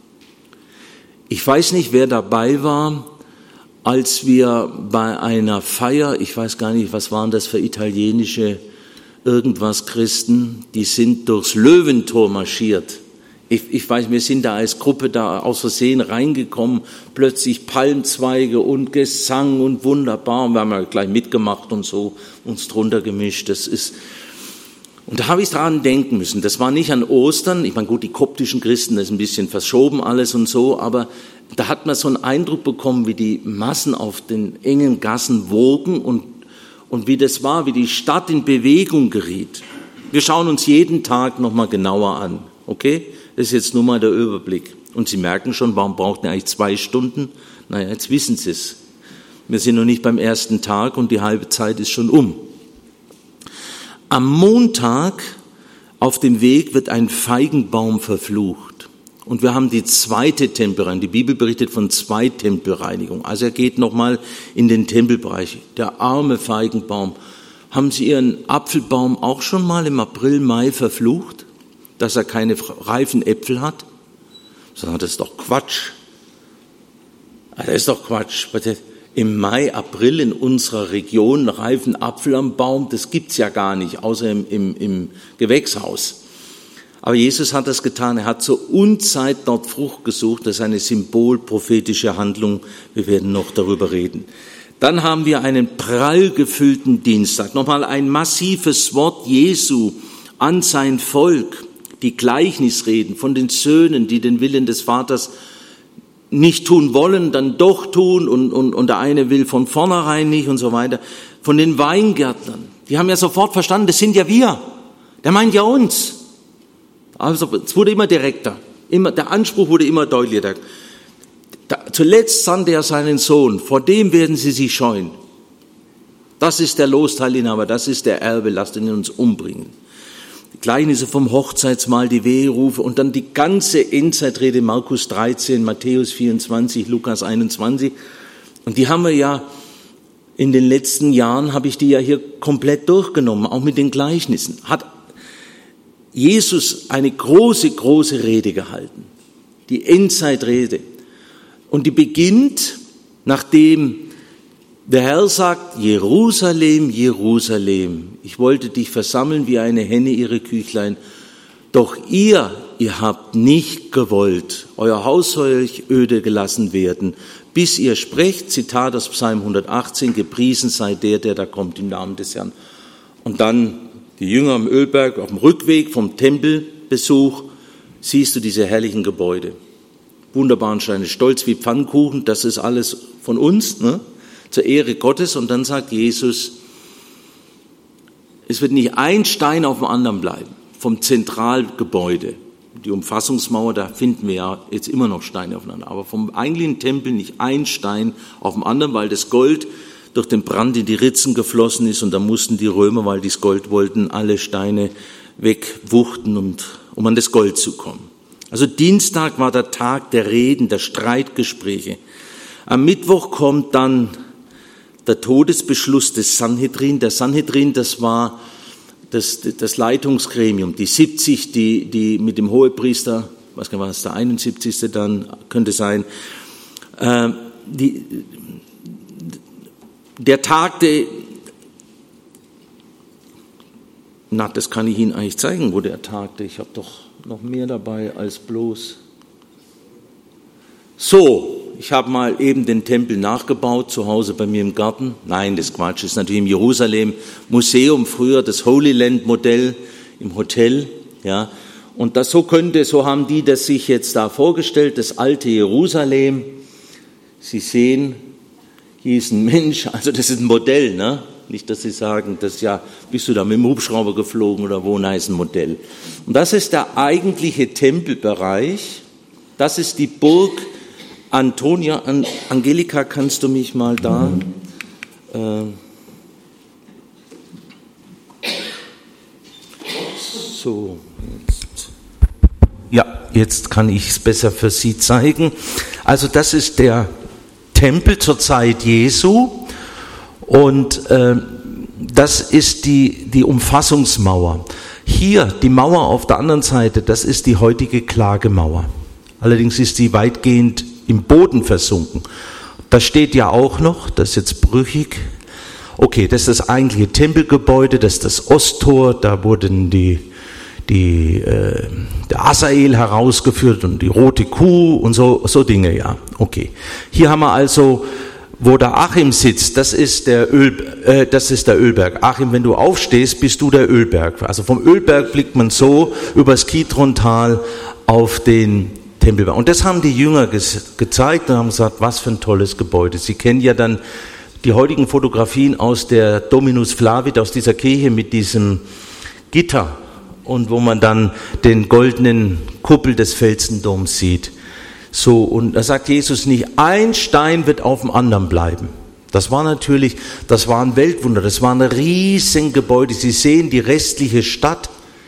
Ich weiß nicht, wer dabei war, als wir bei einer Feier, ich weiß gar nicht, was waren das für italienische irgendwas Christen, die sind durchs Löwentor marschiert. Ich weiß, wir sind da als Gruppe da aus Versehen reingekommen, plötzlich Palmzweige und Gesang und wunderbar. Und wir haben ja gleich mitgemacht und so, uns drunter gemischt. Und da habe ich dran denken müssen. Das war nicht an Ostern. Ich meine, gut, die koptischen Christen, das ist ein bisschen verschoben alles und so, aber da hat man so einen Eindruck bekommen, wie die Massen auf den engen Gassen wogen und wie das war, wie die Stadt in Bewegung geriet. Wir schauen uns jeden Tag nochmal genauer an, okay? Das ist jetzt nur mal der Überblick. Und Sie merken schon, warum braucht ihr eigentlich 2 Stunden? Naja, jetzt wissen Sie es. Wir sind noch nicht beim ersten Tag und die halbe Zeit ist schon um. Am Montag auf dem Weg wird ein Feigenbaum verflucht. Und wir haben die 2. Tempelreinigung. Die Bibel berichtet von 2 Tempelreinigungen. Also er geht nochmal in den Tempelbereich. Der arme Feigenbaum. Haben Sie Ihren Apfelbaum auch schon mal im April, Mai verflucht, dass er keine reifen Äpfel hat? Das ist doch Quatsch. Das ist doch Quatsch. Im Mai, April in unserer Region reifen Apfel am Baum, das gibt's ja gar nicht, außer im Gewächshaus. Aber Jesus hat das getan, er hat zur Unzeit dort Frucht gesucht, das ist eine symbolprophetische Handlung, wir werden noch darüber reden. Dann haben wir einen prall gefüllten Dienstag, nochmal ein massives Wort Jesu an sein Volk, die Gleichnisreden von den Söhnen, die den Willen des Vaters nicht tun wollen, dann doch tun und der eine will von vornherein nicht und so weiter. Von den Weingärtnern, die haben ja sofort verstanden, das sind ja wir, der meint ja uns. Also es wurde immer direkter, der Anspruch wurde immer deutlicher. Zuletzt sandte er seinen Sohn, vor dem werden sie sich scheuen. Das ist der Losteilinhaber, das ist der Erbe, lasst ihn uns umbringen. Die Gleichnisse vom Hochzeitsmahl, die Weherufe und dann die ganze Endzeitrede, Markus 13, Matthäus 24, Lukas 21. Und die haben wir ja in den letzten Jahren, habe ich die ja hier komplett durchgenommen, auch mit den Gleichnissen. Hat Jesus eine große, große Rede gehalten, die Endzeitrede. Und die beginnt, nachdem der Herr sagt, Jerusalem, Jerusalem, ich wollte dich versammeln wie eine Henne ihre Küchlein, doch ihr ihr habt nicht gewollt, euer Haus soll euch öde gelassen werden, bis ihr sprecht, Zitat aus Psalm 118, gepriesen sei der da kommt im Namen des Herrn. Und dann die Jünger am Ölberg, auf dem Rückweg vom Tempelbesuch, siehst du diese herrlichen Gebäude. Wunderbaren Steine, stolz wie Pfannkuchen, das ist alles von uns, ne? Zur Ehre Gottes. Und dann sagt Jesus, es wird nicht ein Stein auf dem anderen bleiben, vom Zentralgebäude. Die Umfassungsmauer, da finden wir ja jetzt immer noch Steine aufeinander. Aber vom eigentlichen Tempel nicht ein Stein auf dem anderen, weil das Gold durch den Brand in die Ritzen geflossen ist. Und da mussten die Römer, weil die das Gold wollten, alle Steine wegwuchten, um an das Gold zu kommen. Also Dienstag war der Tag der Reden, der Streitgespräche. Am Mittwoch kommt dann der Todesbeschluss des Sanhedrin. Der Sanhedrin, das war das Leitungsgremium, die 70, die mit dem Hohepriester, ich weiß gar nicht, was der 71. dann könnte sein, der tagte, das kann ich Ihnen eigentlich zeigen, wo der tagte. Ich habe doch noch mehr dabei als bloß. So, ich habe mal eben den Tempel nachgebaut, zu Hause bei mir im Garten. Nein, das Quatsch, ist natürlich im Jerusalem Museum, früher das Holy Land Modell im Hotel, ja. Und so haben die das sich jetzt da vorgestellt, das alte Jerusalem. Sie sehen, hier ist ein Mensch, also das ist ein Modell, ne? Nicht, dass Sie sagen, bist du da mit dem Hubschrauber geflogen oder wo, nein, ist ein Modell. Und das ist der eigentliche Tempelbereich. Das ist die Burg Antonia. Angelika, kannst du mich mal da? So, jetzt. Ja, jetzt kann ich es besser für Sie zeigen. Also das ist der Tempel zur Zeit Jesu. Und das ist die Umfassungsmauer. Hier, die Mauer auf der anderen Seite, das ist die heutige Klagemauer. Allerdings ist sie weitgehend im Boden versunken. Das steht ja auch noch, das ist jetzt brüchig. Okay, das ist das eigentliche Tempelgebäude, das ist das Osttor, da wurden der Asael herausgeführt und die rote Kuh und so Dinge, ja. Okay. Hier haben wir also, wo der Achim sitzt, das ist der Ölberg. Achim, wenn du aufstehst, bist du der Ölberg. Also vom Ölberg blickt man so übers Kidrontal auf den Tempelberg. Und das haben die Jünger gezeigt und haben gesagt, was für ein tolles Gebäude. Sie kennen ja dann die heutigen Fotografien aus der Dominus Flavit, aus dieser Kirche mit diesem Gitter und wo man dann den goldenen Kuppel des Felsendoms sieht. So, und da sagt Jesus nicht, ein Stein wird auf dem anderen bleiben. Das war ein Weltwunder, das war ein riesen Gebäude. Sie sehen die restliche Stadt,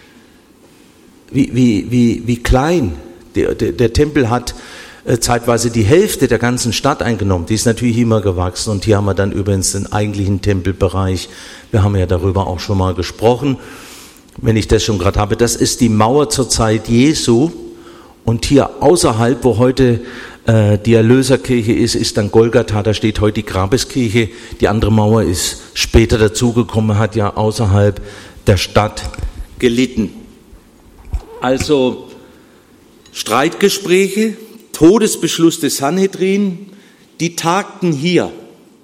wie klein. Der Tempel hat zeitweise die Hälfte der ganzen Stadt eingenommen. Die ist natürlich immer gewachsen. Und hier haben wir dann übrigens den eigentlichen Tempelbereich. Wir haben ja darüber auch schon mal gesprochen. Wenn ich das schon gerade habe, das ist die Mauer zur Zeit Jesu. Und hier außerhalb, wo heute die Erlöserkirche ist dann Golgatha, da steht heute die Grabeskirche. Die andere Mauer ist später dazugekommen, hat ja außerhalb der Stadt gelitten. Also Streitgespräche, Todesbeschluss des Sanhedrin, die tagten hier.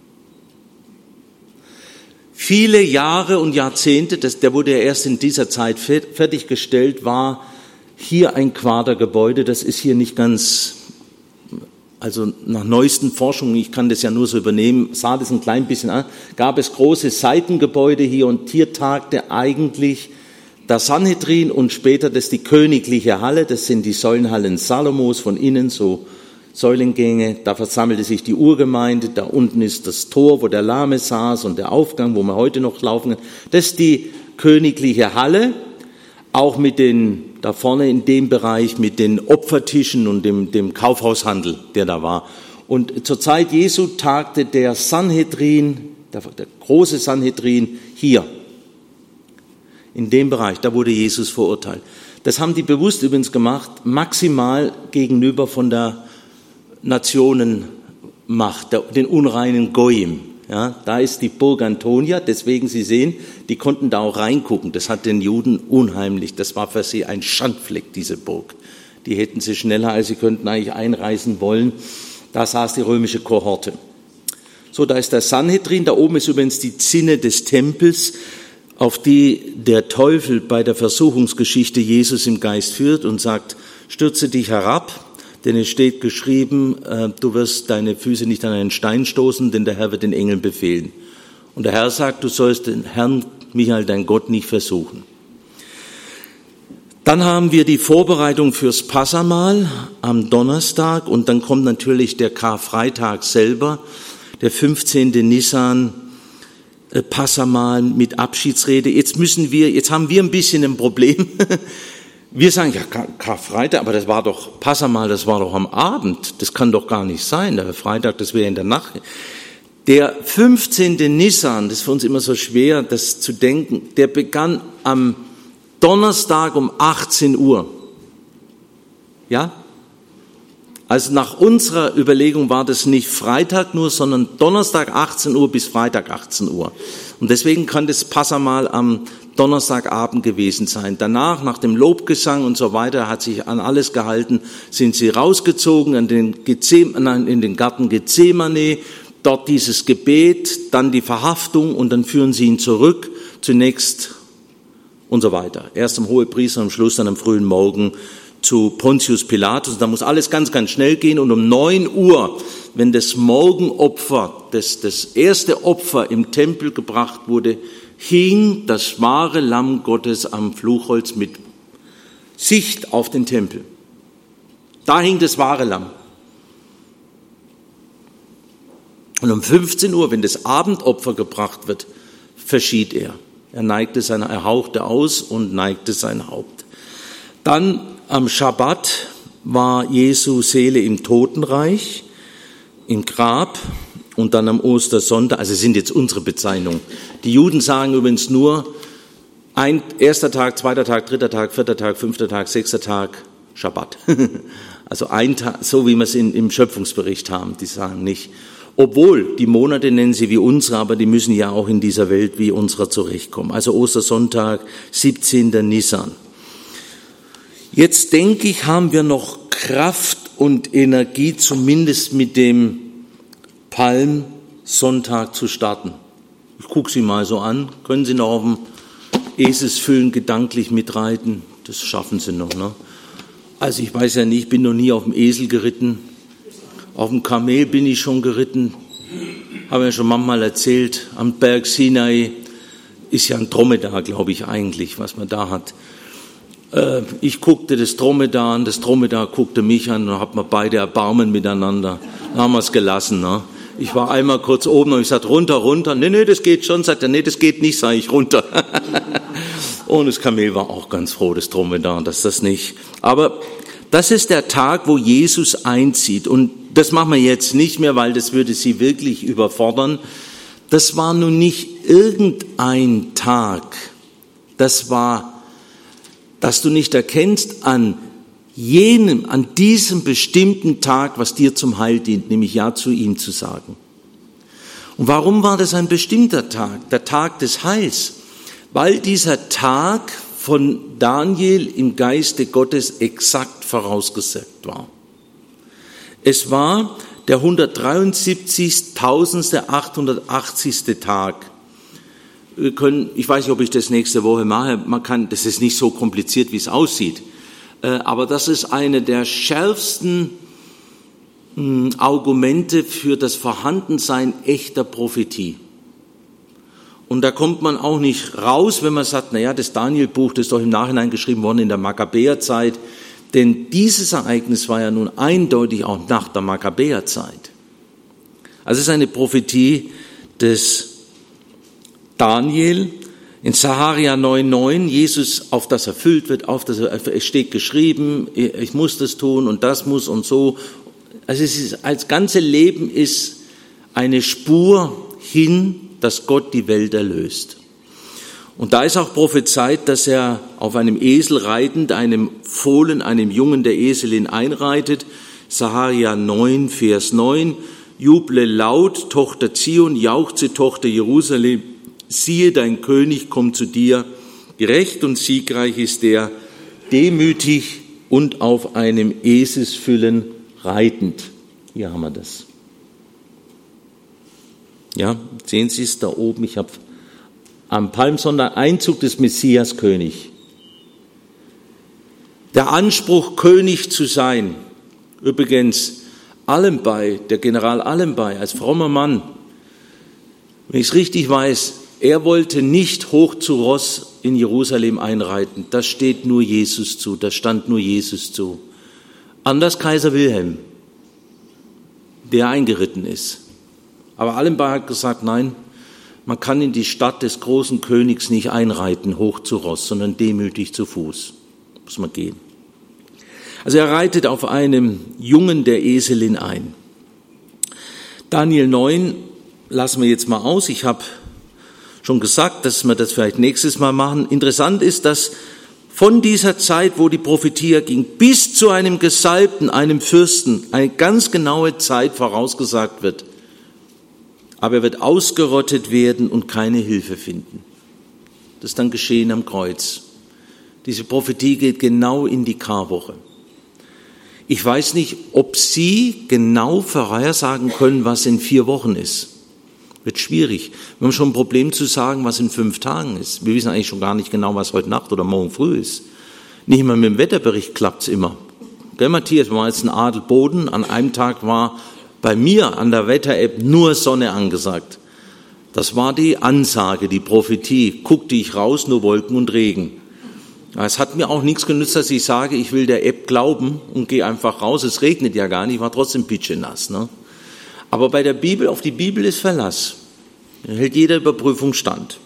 Viele Jahre und Jahrzehnte, der wurde ja erst in dieser Zeit fertiggestellt, war hier ein Quadergebäude. Das ist hier nicht ganz, also nach neuesten Forschungen, ich kann das ja nur so übernehmen, sah das ein klein bisschen an, gab es große Seitengebäude hier und hier tagte eigentlich der Sanhedrin und später das die königliche Halle, das sind die Säulenhallen Salomos, von innen so Säulengänge, da versammelte sich die Urgemeinde, da unten ist das Tor, wo der Lahme saß und der Aufgang, wo man heute noch laufen kann. Das ist die königliche Halle, auch mit da vorne in dem Bereich mit den Opfertischen und dem Kaufhaushandel, der da war. Und zur Zeit Jesu tagte der Sanhedrin, der große Sanhedrin hier. In dem Bereich, da wurde Jesus verurteilt. Das haben die bewusst übrigens gemacht, maximal gegenüber von der Nationenmacht, den unreinen Goyim. Ja, da ist die Burg Antonia, deswegen Sie sehen, die konnten da auch reingucken. Das hat den Juden unheimlich, das war für sie ein Schandfleck, diese Burg. Die hätten sie schneller, als sie könnten, eigentlich einreisen wollen. Da saß die römische Kohorte. So, da ist der Sanhedrin, da oben ist übrigens die Zinne des Tempels, auf die der Teufel bei der Versuchungsgeschichte Jesus im Geist führt und sagt, stürze dich herab, denn es steht geschrieben, du wirst deine Füße nicht an einen Stein stoßen, denn der Herr wird den Engeln befehlen. Und der Herr sagt, du sollst den Herrn, Michael, dein Gott, nicht versuchen. Dann haben wir die Vorbereitung fürs Passahmahl am Donnerstag und dann kommt natürlich der Karfreitag selber, der 15. Nisan, Passahmahl mit Abschiedsrede. Jetzt haben wir ein bisschen ein Problem. Wir sagen, ja, Karfreitag, aber das war doch, Passahmahl, das war doch am Abend. Das kann doch gar nicht sein. Der Freitag, das wäre in der Nacht. Der 15. Nisan, das ist für uns immer so schwer, das zu denken, der begann am Donnerstag um 18 Uhr. Ja? Also nach unserer Überlegung war das nicht Freitag nur, sondern Donnerstag 18 Uhr bis Freitag 18 Uhr. Und deswegen kann das Passahmahl am Donnerstagabend gewesen sein. Danach, nach dem Lobgesang und so weiter, hat sich an alles gehalten, sind sie rausgezogen in den Garten Gethsemane, dort dieses Gebet, dann die Verhaftung und dann führen sie ihn zurück, zunächst und so weiter. Erst am Hohepriester, am Schluss dann am frühen Morgen zu Pontius Pilatus. Da muss alles ganz, ganz schnell gehen und um 9 Uhr, wenn das Morgenopfer, das erste Opfer im Tempel gebracht wurde, hing das wahre Lamm Gottes am Fluchholz mit Sicht auf den Tempel. Da hing das wahre Lamm. Und um 15 Uhr, wenn das Abendopfer gebracht wird, verschied er. Er hauchte aus und neigte sein Haupt. Dann am Schabbat war Jesu Seele im Totenreich, im Grab und dann am Ostersonntag, also sind jetzt unsere Bezeichnungen. Die Juden sagen übrigens nur, erster Tag, zweiter Tag, dritter Tag, vierter Tag, fünfter Tag, sechster Tag, Schabbat. Also ein Tag, so wie wir es im Schöpfungsbericht haben, die sagen nicht. Obwohl, die Monate nennen sie wie unsere, aber die müssen ja auch in dieser Welt wie unserer zurechtkommen. Also Ostersonntag, 17. Nisan. Jetzt denke ich, haben wir noch Kraft und Energie, zumindest mit dem Palmsonntag zu starten. Ich gucke Sie mal so an. Können Sie noch auf dem Eselsfüllen gedanklich mitreiten? Das schaffen Sie noch, ne? Also ich weiß ja nicht, ich bin noch nie auf dem Esel geritten. Auf dem Kamel bin ich schon geritten. Habe ja schon manchmal erzählt. Am Berg Sinai ist ja ein Dromedar, glaube ich eigentlich, was man da hat. Ich guckte das Dromedar an, das Dromedar guckte mich an, und haben wir beide Erbarmen miteinander. Dann haben wir es gelassen, ne? Ich war einmal kurz oben und ich sagte, runter. Nee, das geht schon. Sagt er, nee, das geht nicht, sage ich, runter. Und das Kamel war auch ganz froh, das Dromedar, dass das nicht. Aber das ist der Tag, wo Jesus einzieht. Und das machen wir jetzt nicht mehr, weil das würde Sie wirklich überfordern. Das war nun nicht irgendein Tag. Das war, dass du nicht erkennst an diesem bestimmten Tag, was dir zum Heil dient, nämlich Ja zu ihm zu sagen. Und warum war das ein bestimmter Tag, der Tag des Heils? Weil dieser Tag von Daniel im Geiste Gottes exakt vorausgesagt war. Es war der 173.880. Tag. Ich weiß nicht, ob ich das nächste Woche mache, das ist nicht so kompliziert, wie es aussieht. Aber das ist eine der schärfsten Argumente für das Vorhandensein echter Prophetie. Und da kommt man auch nicht raus, wenn man sagt, das Daniel-Buch, das ist doch im Nachhinein geschrieben worden in der Makkabäerzeit. Denn dieses Ereignis war ja nun eindeutig auch nach der Makkabäerzeit. Also es ist eine Prophetie des Daniel. In Sacharja 9,9, Jesus, auf das erfüllt wird, es steht geschrieben, ich muss das tun und das muss und so. Also das ganze Leben ist eine Spur hin, dass Gott die Welt erlöst. Und da ist auch prophezeit, dass er auf einem Esel reitend, einem Fohlen, einem Jungen der Eselin einreitet. Sacharja 9, Vers 9. juble laut, Tochter Zion, jauchze, Tochter Jerusalem, siehe, dein König kommt zu dir, gerecht und siegreich ist er, demütig und auf einem Eselsfüllen reitend. Hier haben wir das. Ja, sehen Sie es da oben, ich habe am Palmsonntag Einzug des Messias König. Der Anspruch, König zu sein, übrigens Allembay, der General Allembay, als frommer Mann, wenn ich es richtig weiß, er wollte nicht hoch zu Ross in Jerusalem einreiten. Das steht nur Jesus zu, das stand nur Jesus zu. Anders Kaiser Wilhelm, der eingeritten ist. Aber Allembay hat gesagt, nein, man kann in die Stadt des großen Königs nicht einreiten, hoch zu Ross, sondern demütig zu Fuß. Muss man gehen. Also er reitet auf einem Jungen der Eselin ein. Daniel 9 lassen wir jetzt mal aus. Ich habe schon gesagt, dass wir das vielleicht nächstes Mal machen. Interessant ist, dass von dieser Zeit, wo die Prophetie ging, bis zu einem Gesalbten, einem Fürsten, eine ganz genaue Zeit vorausgesagt wird. Aber er wird ausgerottet werden und keine Hilfe finden. Das ist dann geschehen am Kreuz. Diese Prophetie geht genau in die Karwoche. Ich weiß nicht, ob Sie genau vorhersagen können, was in 4 Wochen ist. Wird schwierig. Wir haben schon ein Problem zu sagen, was in 5 Tagen ist. Wir wissen eigentlich schon gar nicht genau, was heute Nacht oder morgen früh ist. Nicht mal mit dem Wetterbericht klappt's immer. Gell, Matthias, wir waren jetzt in Adelboden. An einem Tag war bei mir an der Wetter-App nur Sonne angesagt. Das war die Ansage, die Prophetie. Guckte ich raus, nur Wolken und Regen. Es hat mir auch nichts genützt, dass ich sage, ich will der App glauben und gehe einfach raus. Es regnet ja gar nicht, war trotzdem pitschenass. Ne? Aber bei der Bibel, auf die Bibel ist Verlass. Da hält jeder Überprüfung stand.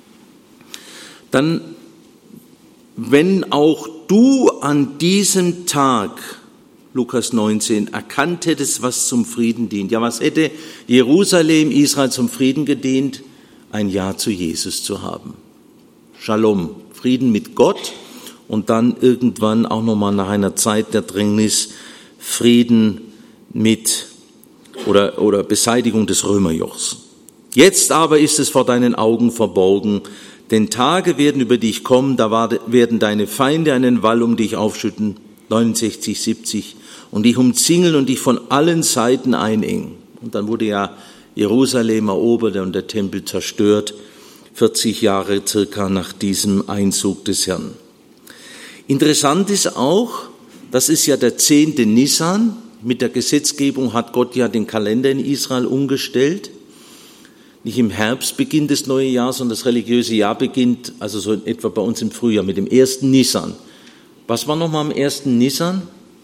Dann, wenn auch du an diesem Tag, Lukas 19, erkannt hättest, was zum Frieden dient. Ja, was hätte Jerusalem, Israel zum Frieden gedient? Ein Ja zu Jesus zu haben. Shalom, Frieden mit Gott und dann irgendwann auch nochmal nach einer Zeit der Drängnis Frieden mit oder Beseitigung des Römerjochs. Jetzt aber ist es vor deinen Augen verborgen, denn Tage werden über dich kommen, da werden deine Feinde einen Wall um dich aufschütten, 69, 70, und dich umzingeln und dich von allen Seiten einengen. Und dann wurde ja Jerusalem erobert und der Tempel zerstört, 40 Jahre circa nach diesem Einzug des Herrn. Interessant ist auch, das ist ja der 10. Nisan, mit der Gesetzgebung hat Gott ja den Kalender in Israel umgestellt. Nicht im Herbst beginnt das neue Jahr, sondern das religiöse Jahr beginnt, also so in etwa bei uns im Frühjahr, mit dem 1. Nisan. Was war nochmal am 1. Nisan?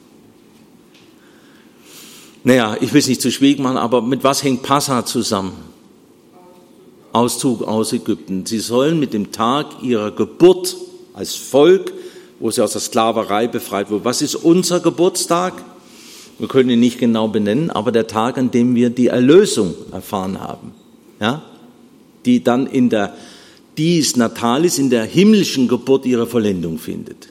Naja, ich will es nicht zu schwierig machen, aber mit was hängt Passa zusammen? Auszug aus Ägypten. Sie sollen mit dem Tag ihrer Geburt als Volk, wo sie aus der Sklaverei befreit wurden. Was ist unser Geburtstag? Wir können ihn nicht genau benennen, aber der Tag, an dem wir die Erlösung erfahren haben. Ja? Die dann in der Dies Natalis, in der himmlischen Geburt ihre Vollendung findet.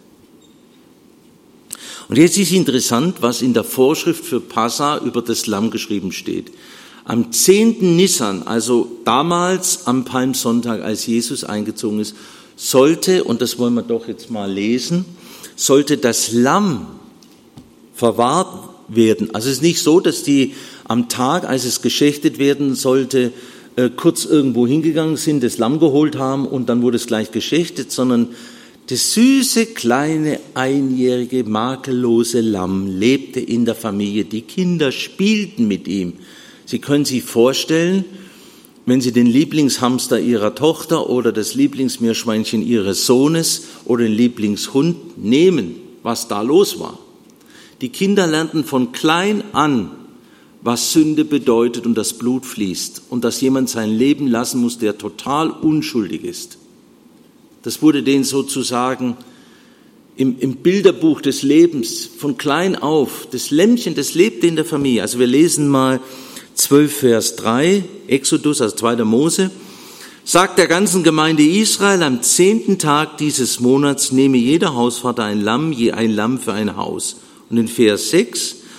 Und jetzt ist interessant, was in der Vorschrift für Passa über das Lamm geschrieben steht. Am 10. Nisan, also damals am Palmsonntag, als Jesus eingezogen ist, sollte, und das wollen wir doch jetzt mal lesen, sollte das Lamm verwahrt werden. Also es ist nicht so, dass die am Tag, als es geschächtet werden sollte, kurz irgendwo hingegangen sind, das Lamm geholt haben und dann wurde es gleich geschächtet, sondern das süße, kleine, einjährige, makellose Lamm lebte in der Familie. Die Kinder spielten mit ihm. Sie können sich vorstellen, wenn Sie den Lieblingshamster Ihrer Tochter oder das Lieblingsmeerschweinchen Ihres Sohnes oder den Lieblingshund nehmen, was da los war. Die Kinder lernten von klein an, was Sünde bedeutet und das Blut fließt und dass jemand sein Leben lassen muss, der total unschuldig ist. Das wurde denen sozusagen im Bilderbuch des Lebens von klein auf. Das Lämmchen, das lebte in der Familie. Also wir lesen mal 12, Vers 3, Exodus, also 2. Mose. Sagt der ganzen Gemeinde Israel, am 10. Tag dieses Monats nehme jeder Hausvater ein Lamm, je ein Lamm für ein Haus. Und in Vers 6,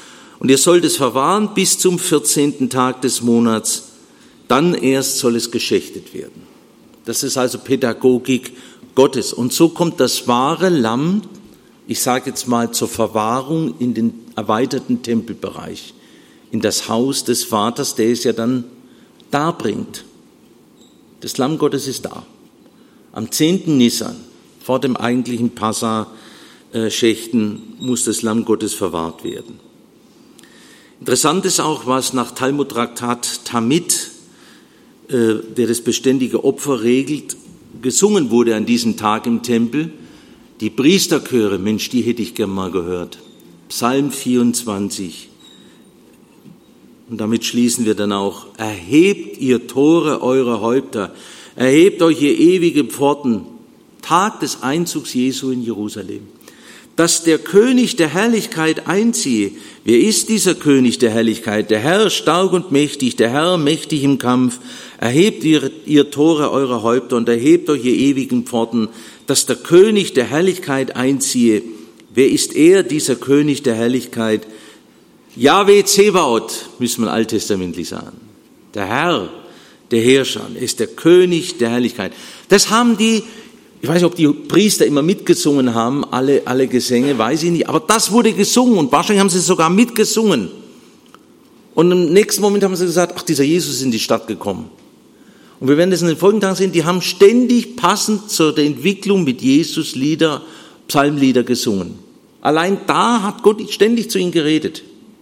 Und ihr sollt es verwahren bis zum 14. Tag des Monats, dann erst soll es geschächtet werden. Das ist also Pädagogik Gottes. Und so kommt das wahre Lamm, ich sage jetzt mal, zur Verwahrung in den erweiterten Tempelbereich, in das Haus des Vaters, der es ja dann darbringt. Das Lamm Gottes ist da. Am 10. Nisan, vor dem eigentlichen Passa-Schächten, muss das Lamm Gottes verwahrt werden. Interessant ist auch, was nach Talmud-Traktat Tamid, der das beständige Opfer regelt, gesungen wurde an diesem Tag im Tempel. Die Priesterchöre, Mensch, die hätte ich gern mal gehört. Psalm 24. Und damit schließen wir dann auch. Erhebt ihr Tore eurer Häupter, erhebt euch ihr ewige Pforten, Tag des Einzugs Jesu in Jerusalem. Dass der König der Herrlichkeit einziehe. Wer ist dieser König der Herrlichkeit? Der Herr stark und mächtig, der Herr mächtig im Kampf. Erhebt ihr Tore eurer Häupter und erhebt euch ihr ewigen Pforten, dass der König der Herrlichkeit einziehe. Wer ist er, dieser König der Herrlichkeit? Jahwe Zebaoth, müssen wir alttestamentlich sagen. Der Herr, der Herrscher, ist der König der Herrlichkeit. Das haben die, ich weiß nicht, ob die Priester immer mitgesungen haben, alle Gesänge, weiß ich nicht, aber das wurde gesungen und wahrscheinlich haben sie sogar mitgesungen. Und im nächsten Moment haben sie gesagt, ach, dieser Jesus ist in die Stadt gekommen. Und wir werden das in den folgenden Tagen sehen, die haben ständig passend zur Entwicklung mit Jesus Lieder, Psalmlieder gesungen. Allein da hat Gott ständig zu ihnen geredet.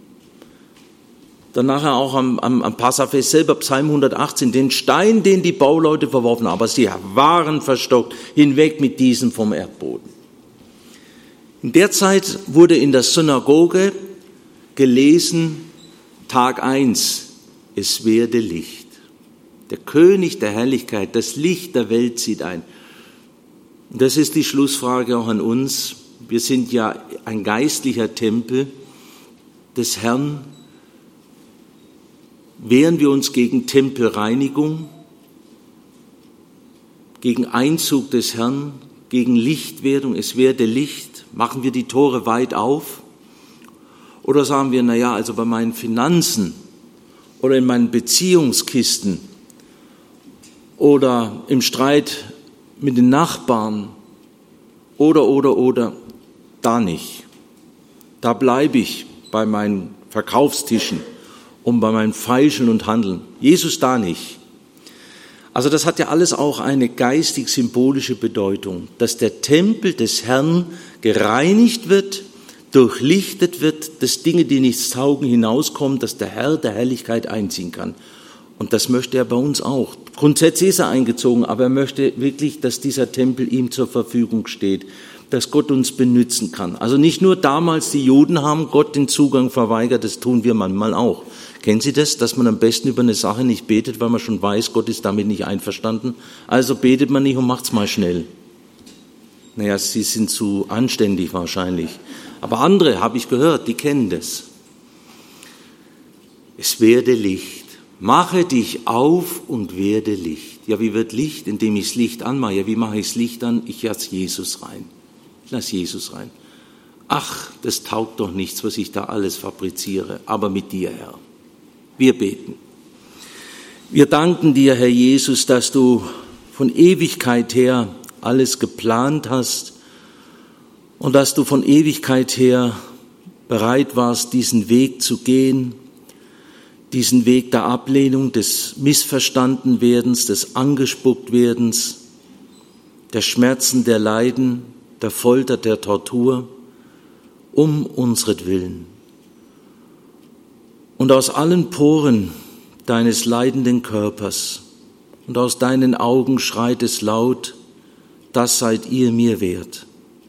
Dann nachher auch am Passafest selber, Psalm 118, den Stein, den die Bauleute verworfen haben, aber sie waren verstockt, hinweg mit diesem vom Erdboden. In der Zeit wurde in der Synagoge gelesen, Tag 1, es werde Licht. Der König der Herrlichkeit, das Licht der Welt zieht ein. Und das ist die Schlussfrage auch an uns. Wir sind ja ein geistlicher Tempel des Herrn. Wehren wir uns gegen Tempelreinigung, gegen Einzug des Herrn, gegen Lichtwerdung, es werde Licht, machen wir die Tore weit auf? Oder sagen wir, naja, also bei meinen Finanzen oder in meinen Beziehungskisten oder im Streit mit den Nachbarn oder, da nicht. Da bleibe ich bei meinen Verkaufstischen und bei meinem Feilschen und Handeln. Jesus da nicht. Also das hat ja alles auch eine geistig-symbolische Bedeutung, dass der Tempel des Herrn gereinigt wird, durchlichtet wird, dass Dinge, die nichts taugen, hinauskommen, dass der Herr der Herrlichkeit einziehen kann. Und das möchte er bei uns auch. Grundsätzlich ist er eingezogen, aber er möchte wirklich, dass dieser Tempel ihm zur Verfügung steht, dass Gott uns benützen kann. Also nicht nur damals die Juden haben Gott den Zugang verweigert, das tun wir manchmal auch. Kennen Sie das, dass man am besten über eine Sache nicht betet, weil man schon weiß, Gott ist damit nicht einverstanden? Also betet man nicht und macht's mal schnell. Naja, Sie sind zu anständig wahrscheinlich. Aber andere, habe ich gehört, die kennen das. Es werde Licht. Mache dich auf und werde Licht. Ja, wie wird Licht? Indem ich das Licht anmache. Ja, wie mache ich das Licht an? Ich lasse Jesus rein. Ich lasse Jesus rein. Ach, das taugt doch nichts, was ich da alles fabriziere. Aber mit dir, Herr. Wir beten. Wir danken dir, Herr Jesus, dass du von Ewigkeit her alles geplant hast und dass du von Ewigkeit her bereit warst, diesen Weg zu gehen, diesen Weg der Ablehnung, des Missverstandenwerdens, des Angespucktwerdens, der Schmerzen, der Leiden, der Folter, der Tortur, um unsretwillen. Und aus allen Poren deines leidenden Körpers und aus deinen Augen schreit es laut, das seid ihr mir wert.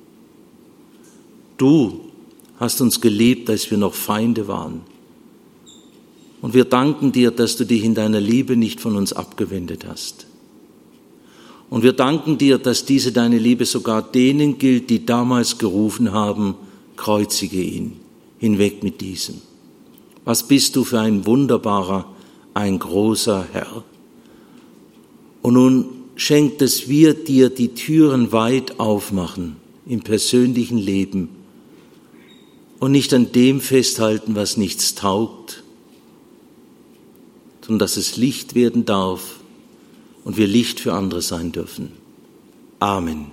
Du hast uns geliebt, als wir noch Feinde waren. Und wir danken dir, dass du dich in deiner Liebe nicht von uns abgewendet hast. Und wir danken dir, dass diese deine Liebe sogar denen gilt, die damals gerufen haben, kreuzige ihn, hinweg mit diesem. Was bist du für ein wunderbarer, ein großer Herr. Und nun schenkt, dass wir dir die Türen weit aufmachen im persönlichen Leben und nicht an dem festhalten, was nichts taugt, sondern dass es Licht werden darf und wir Licht für andere sein dürfen. Amen.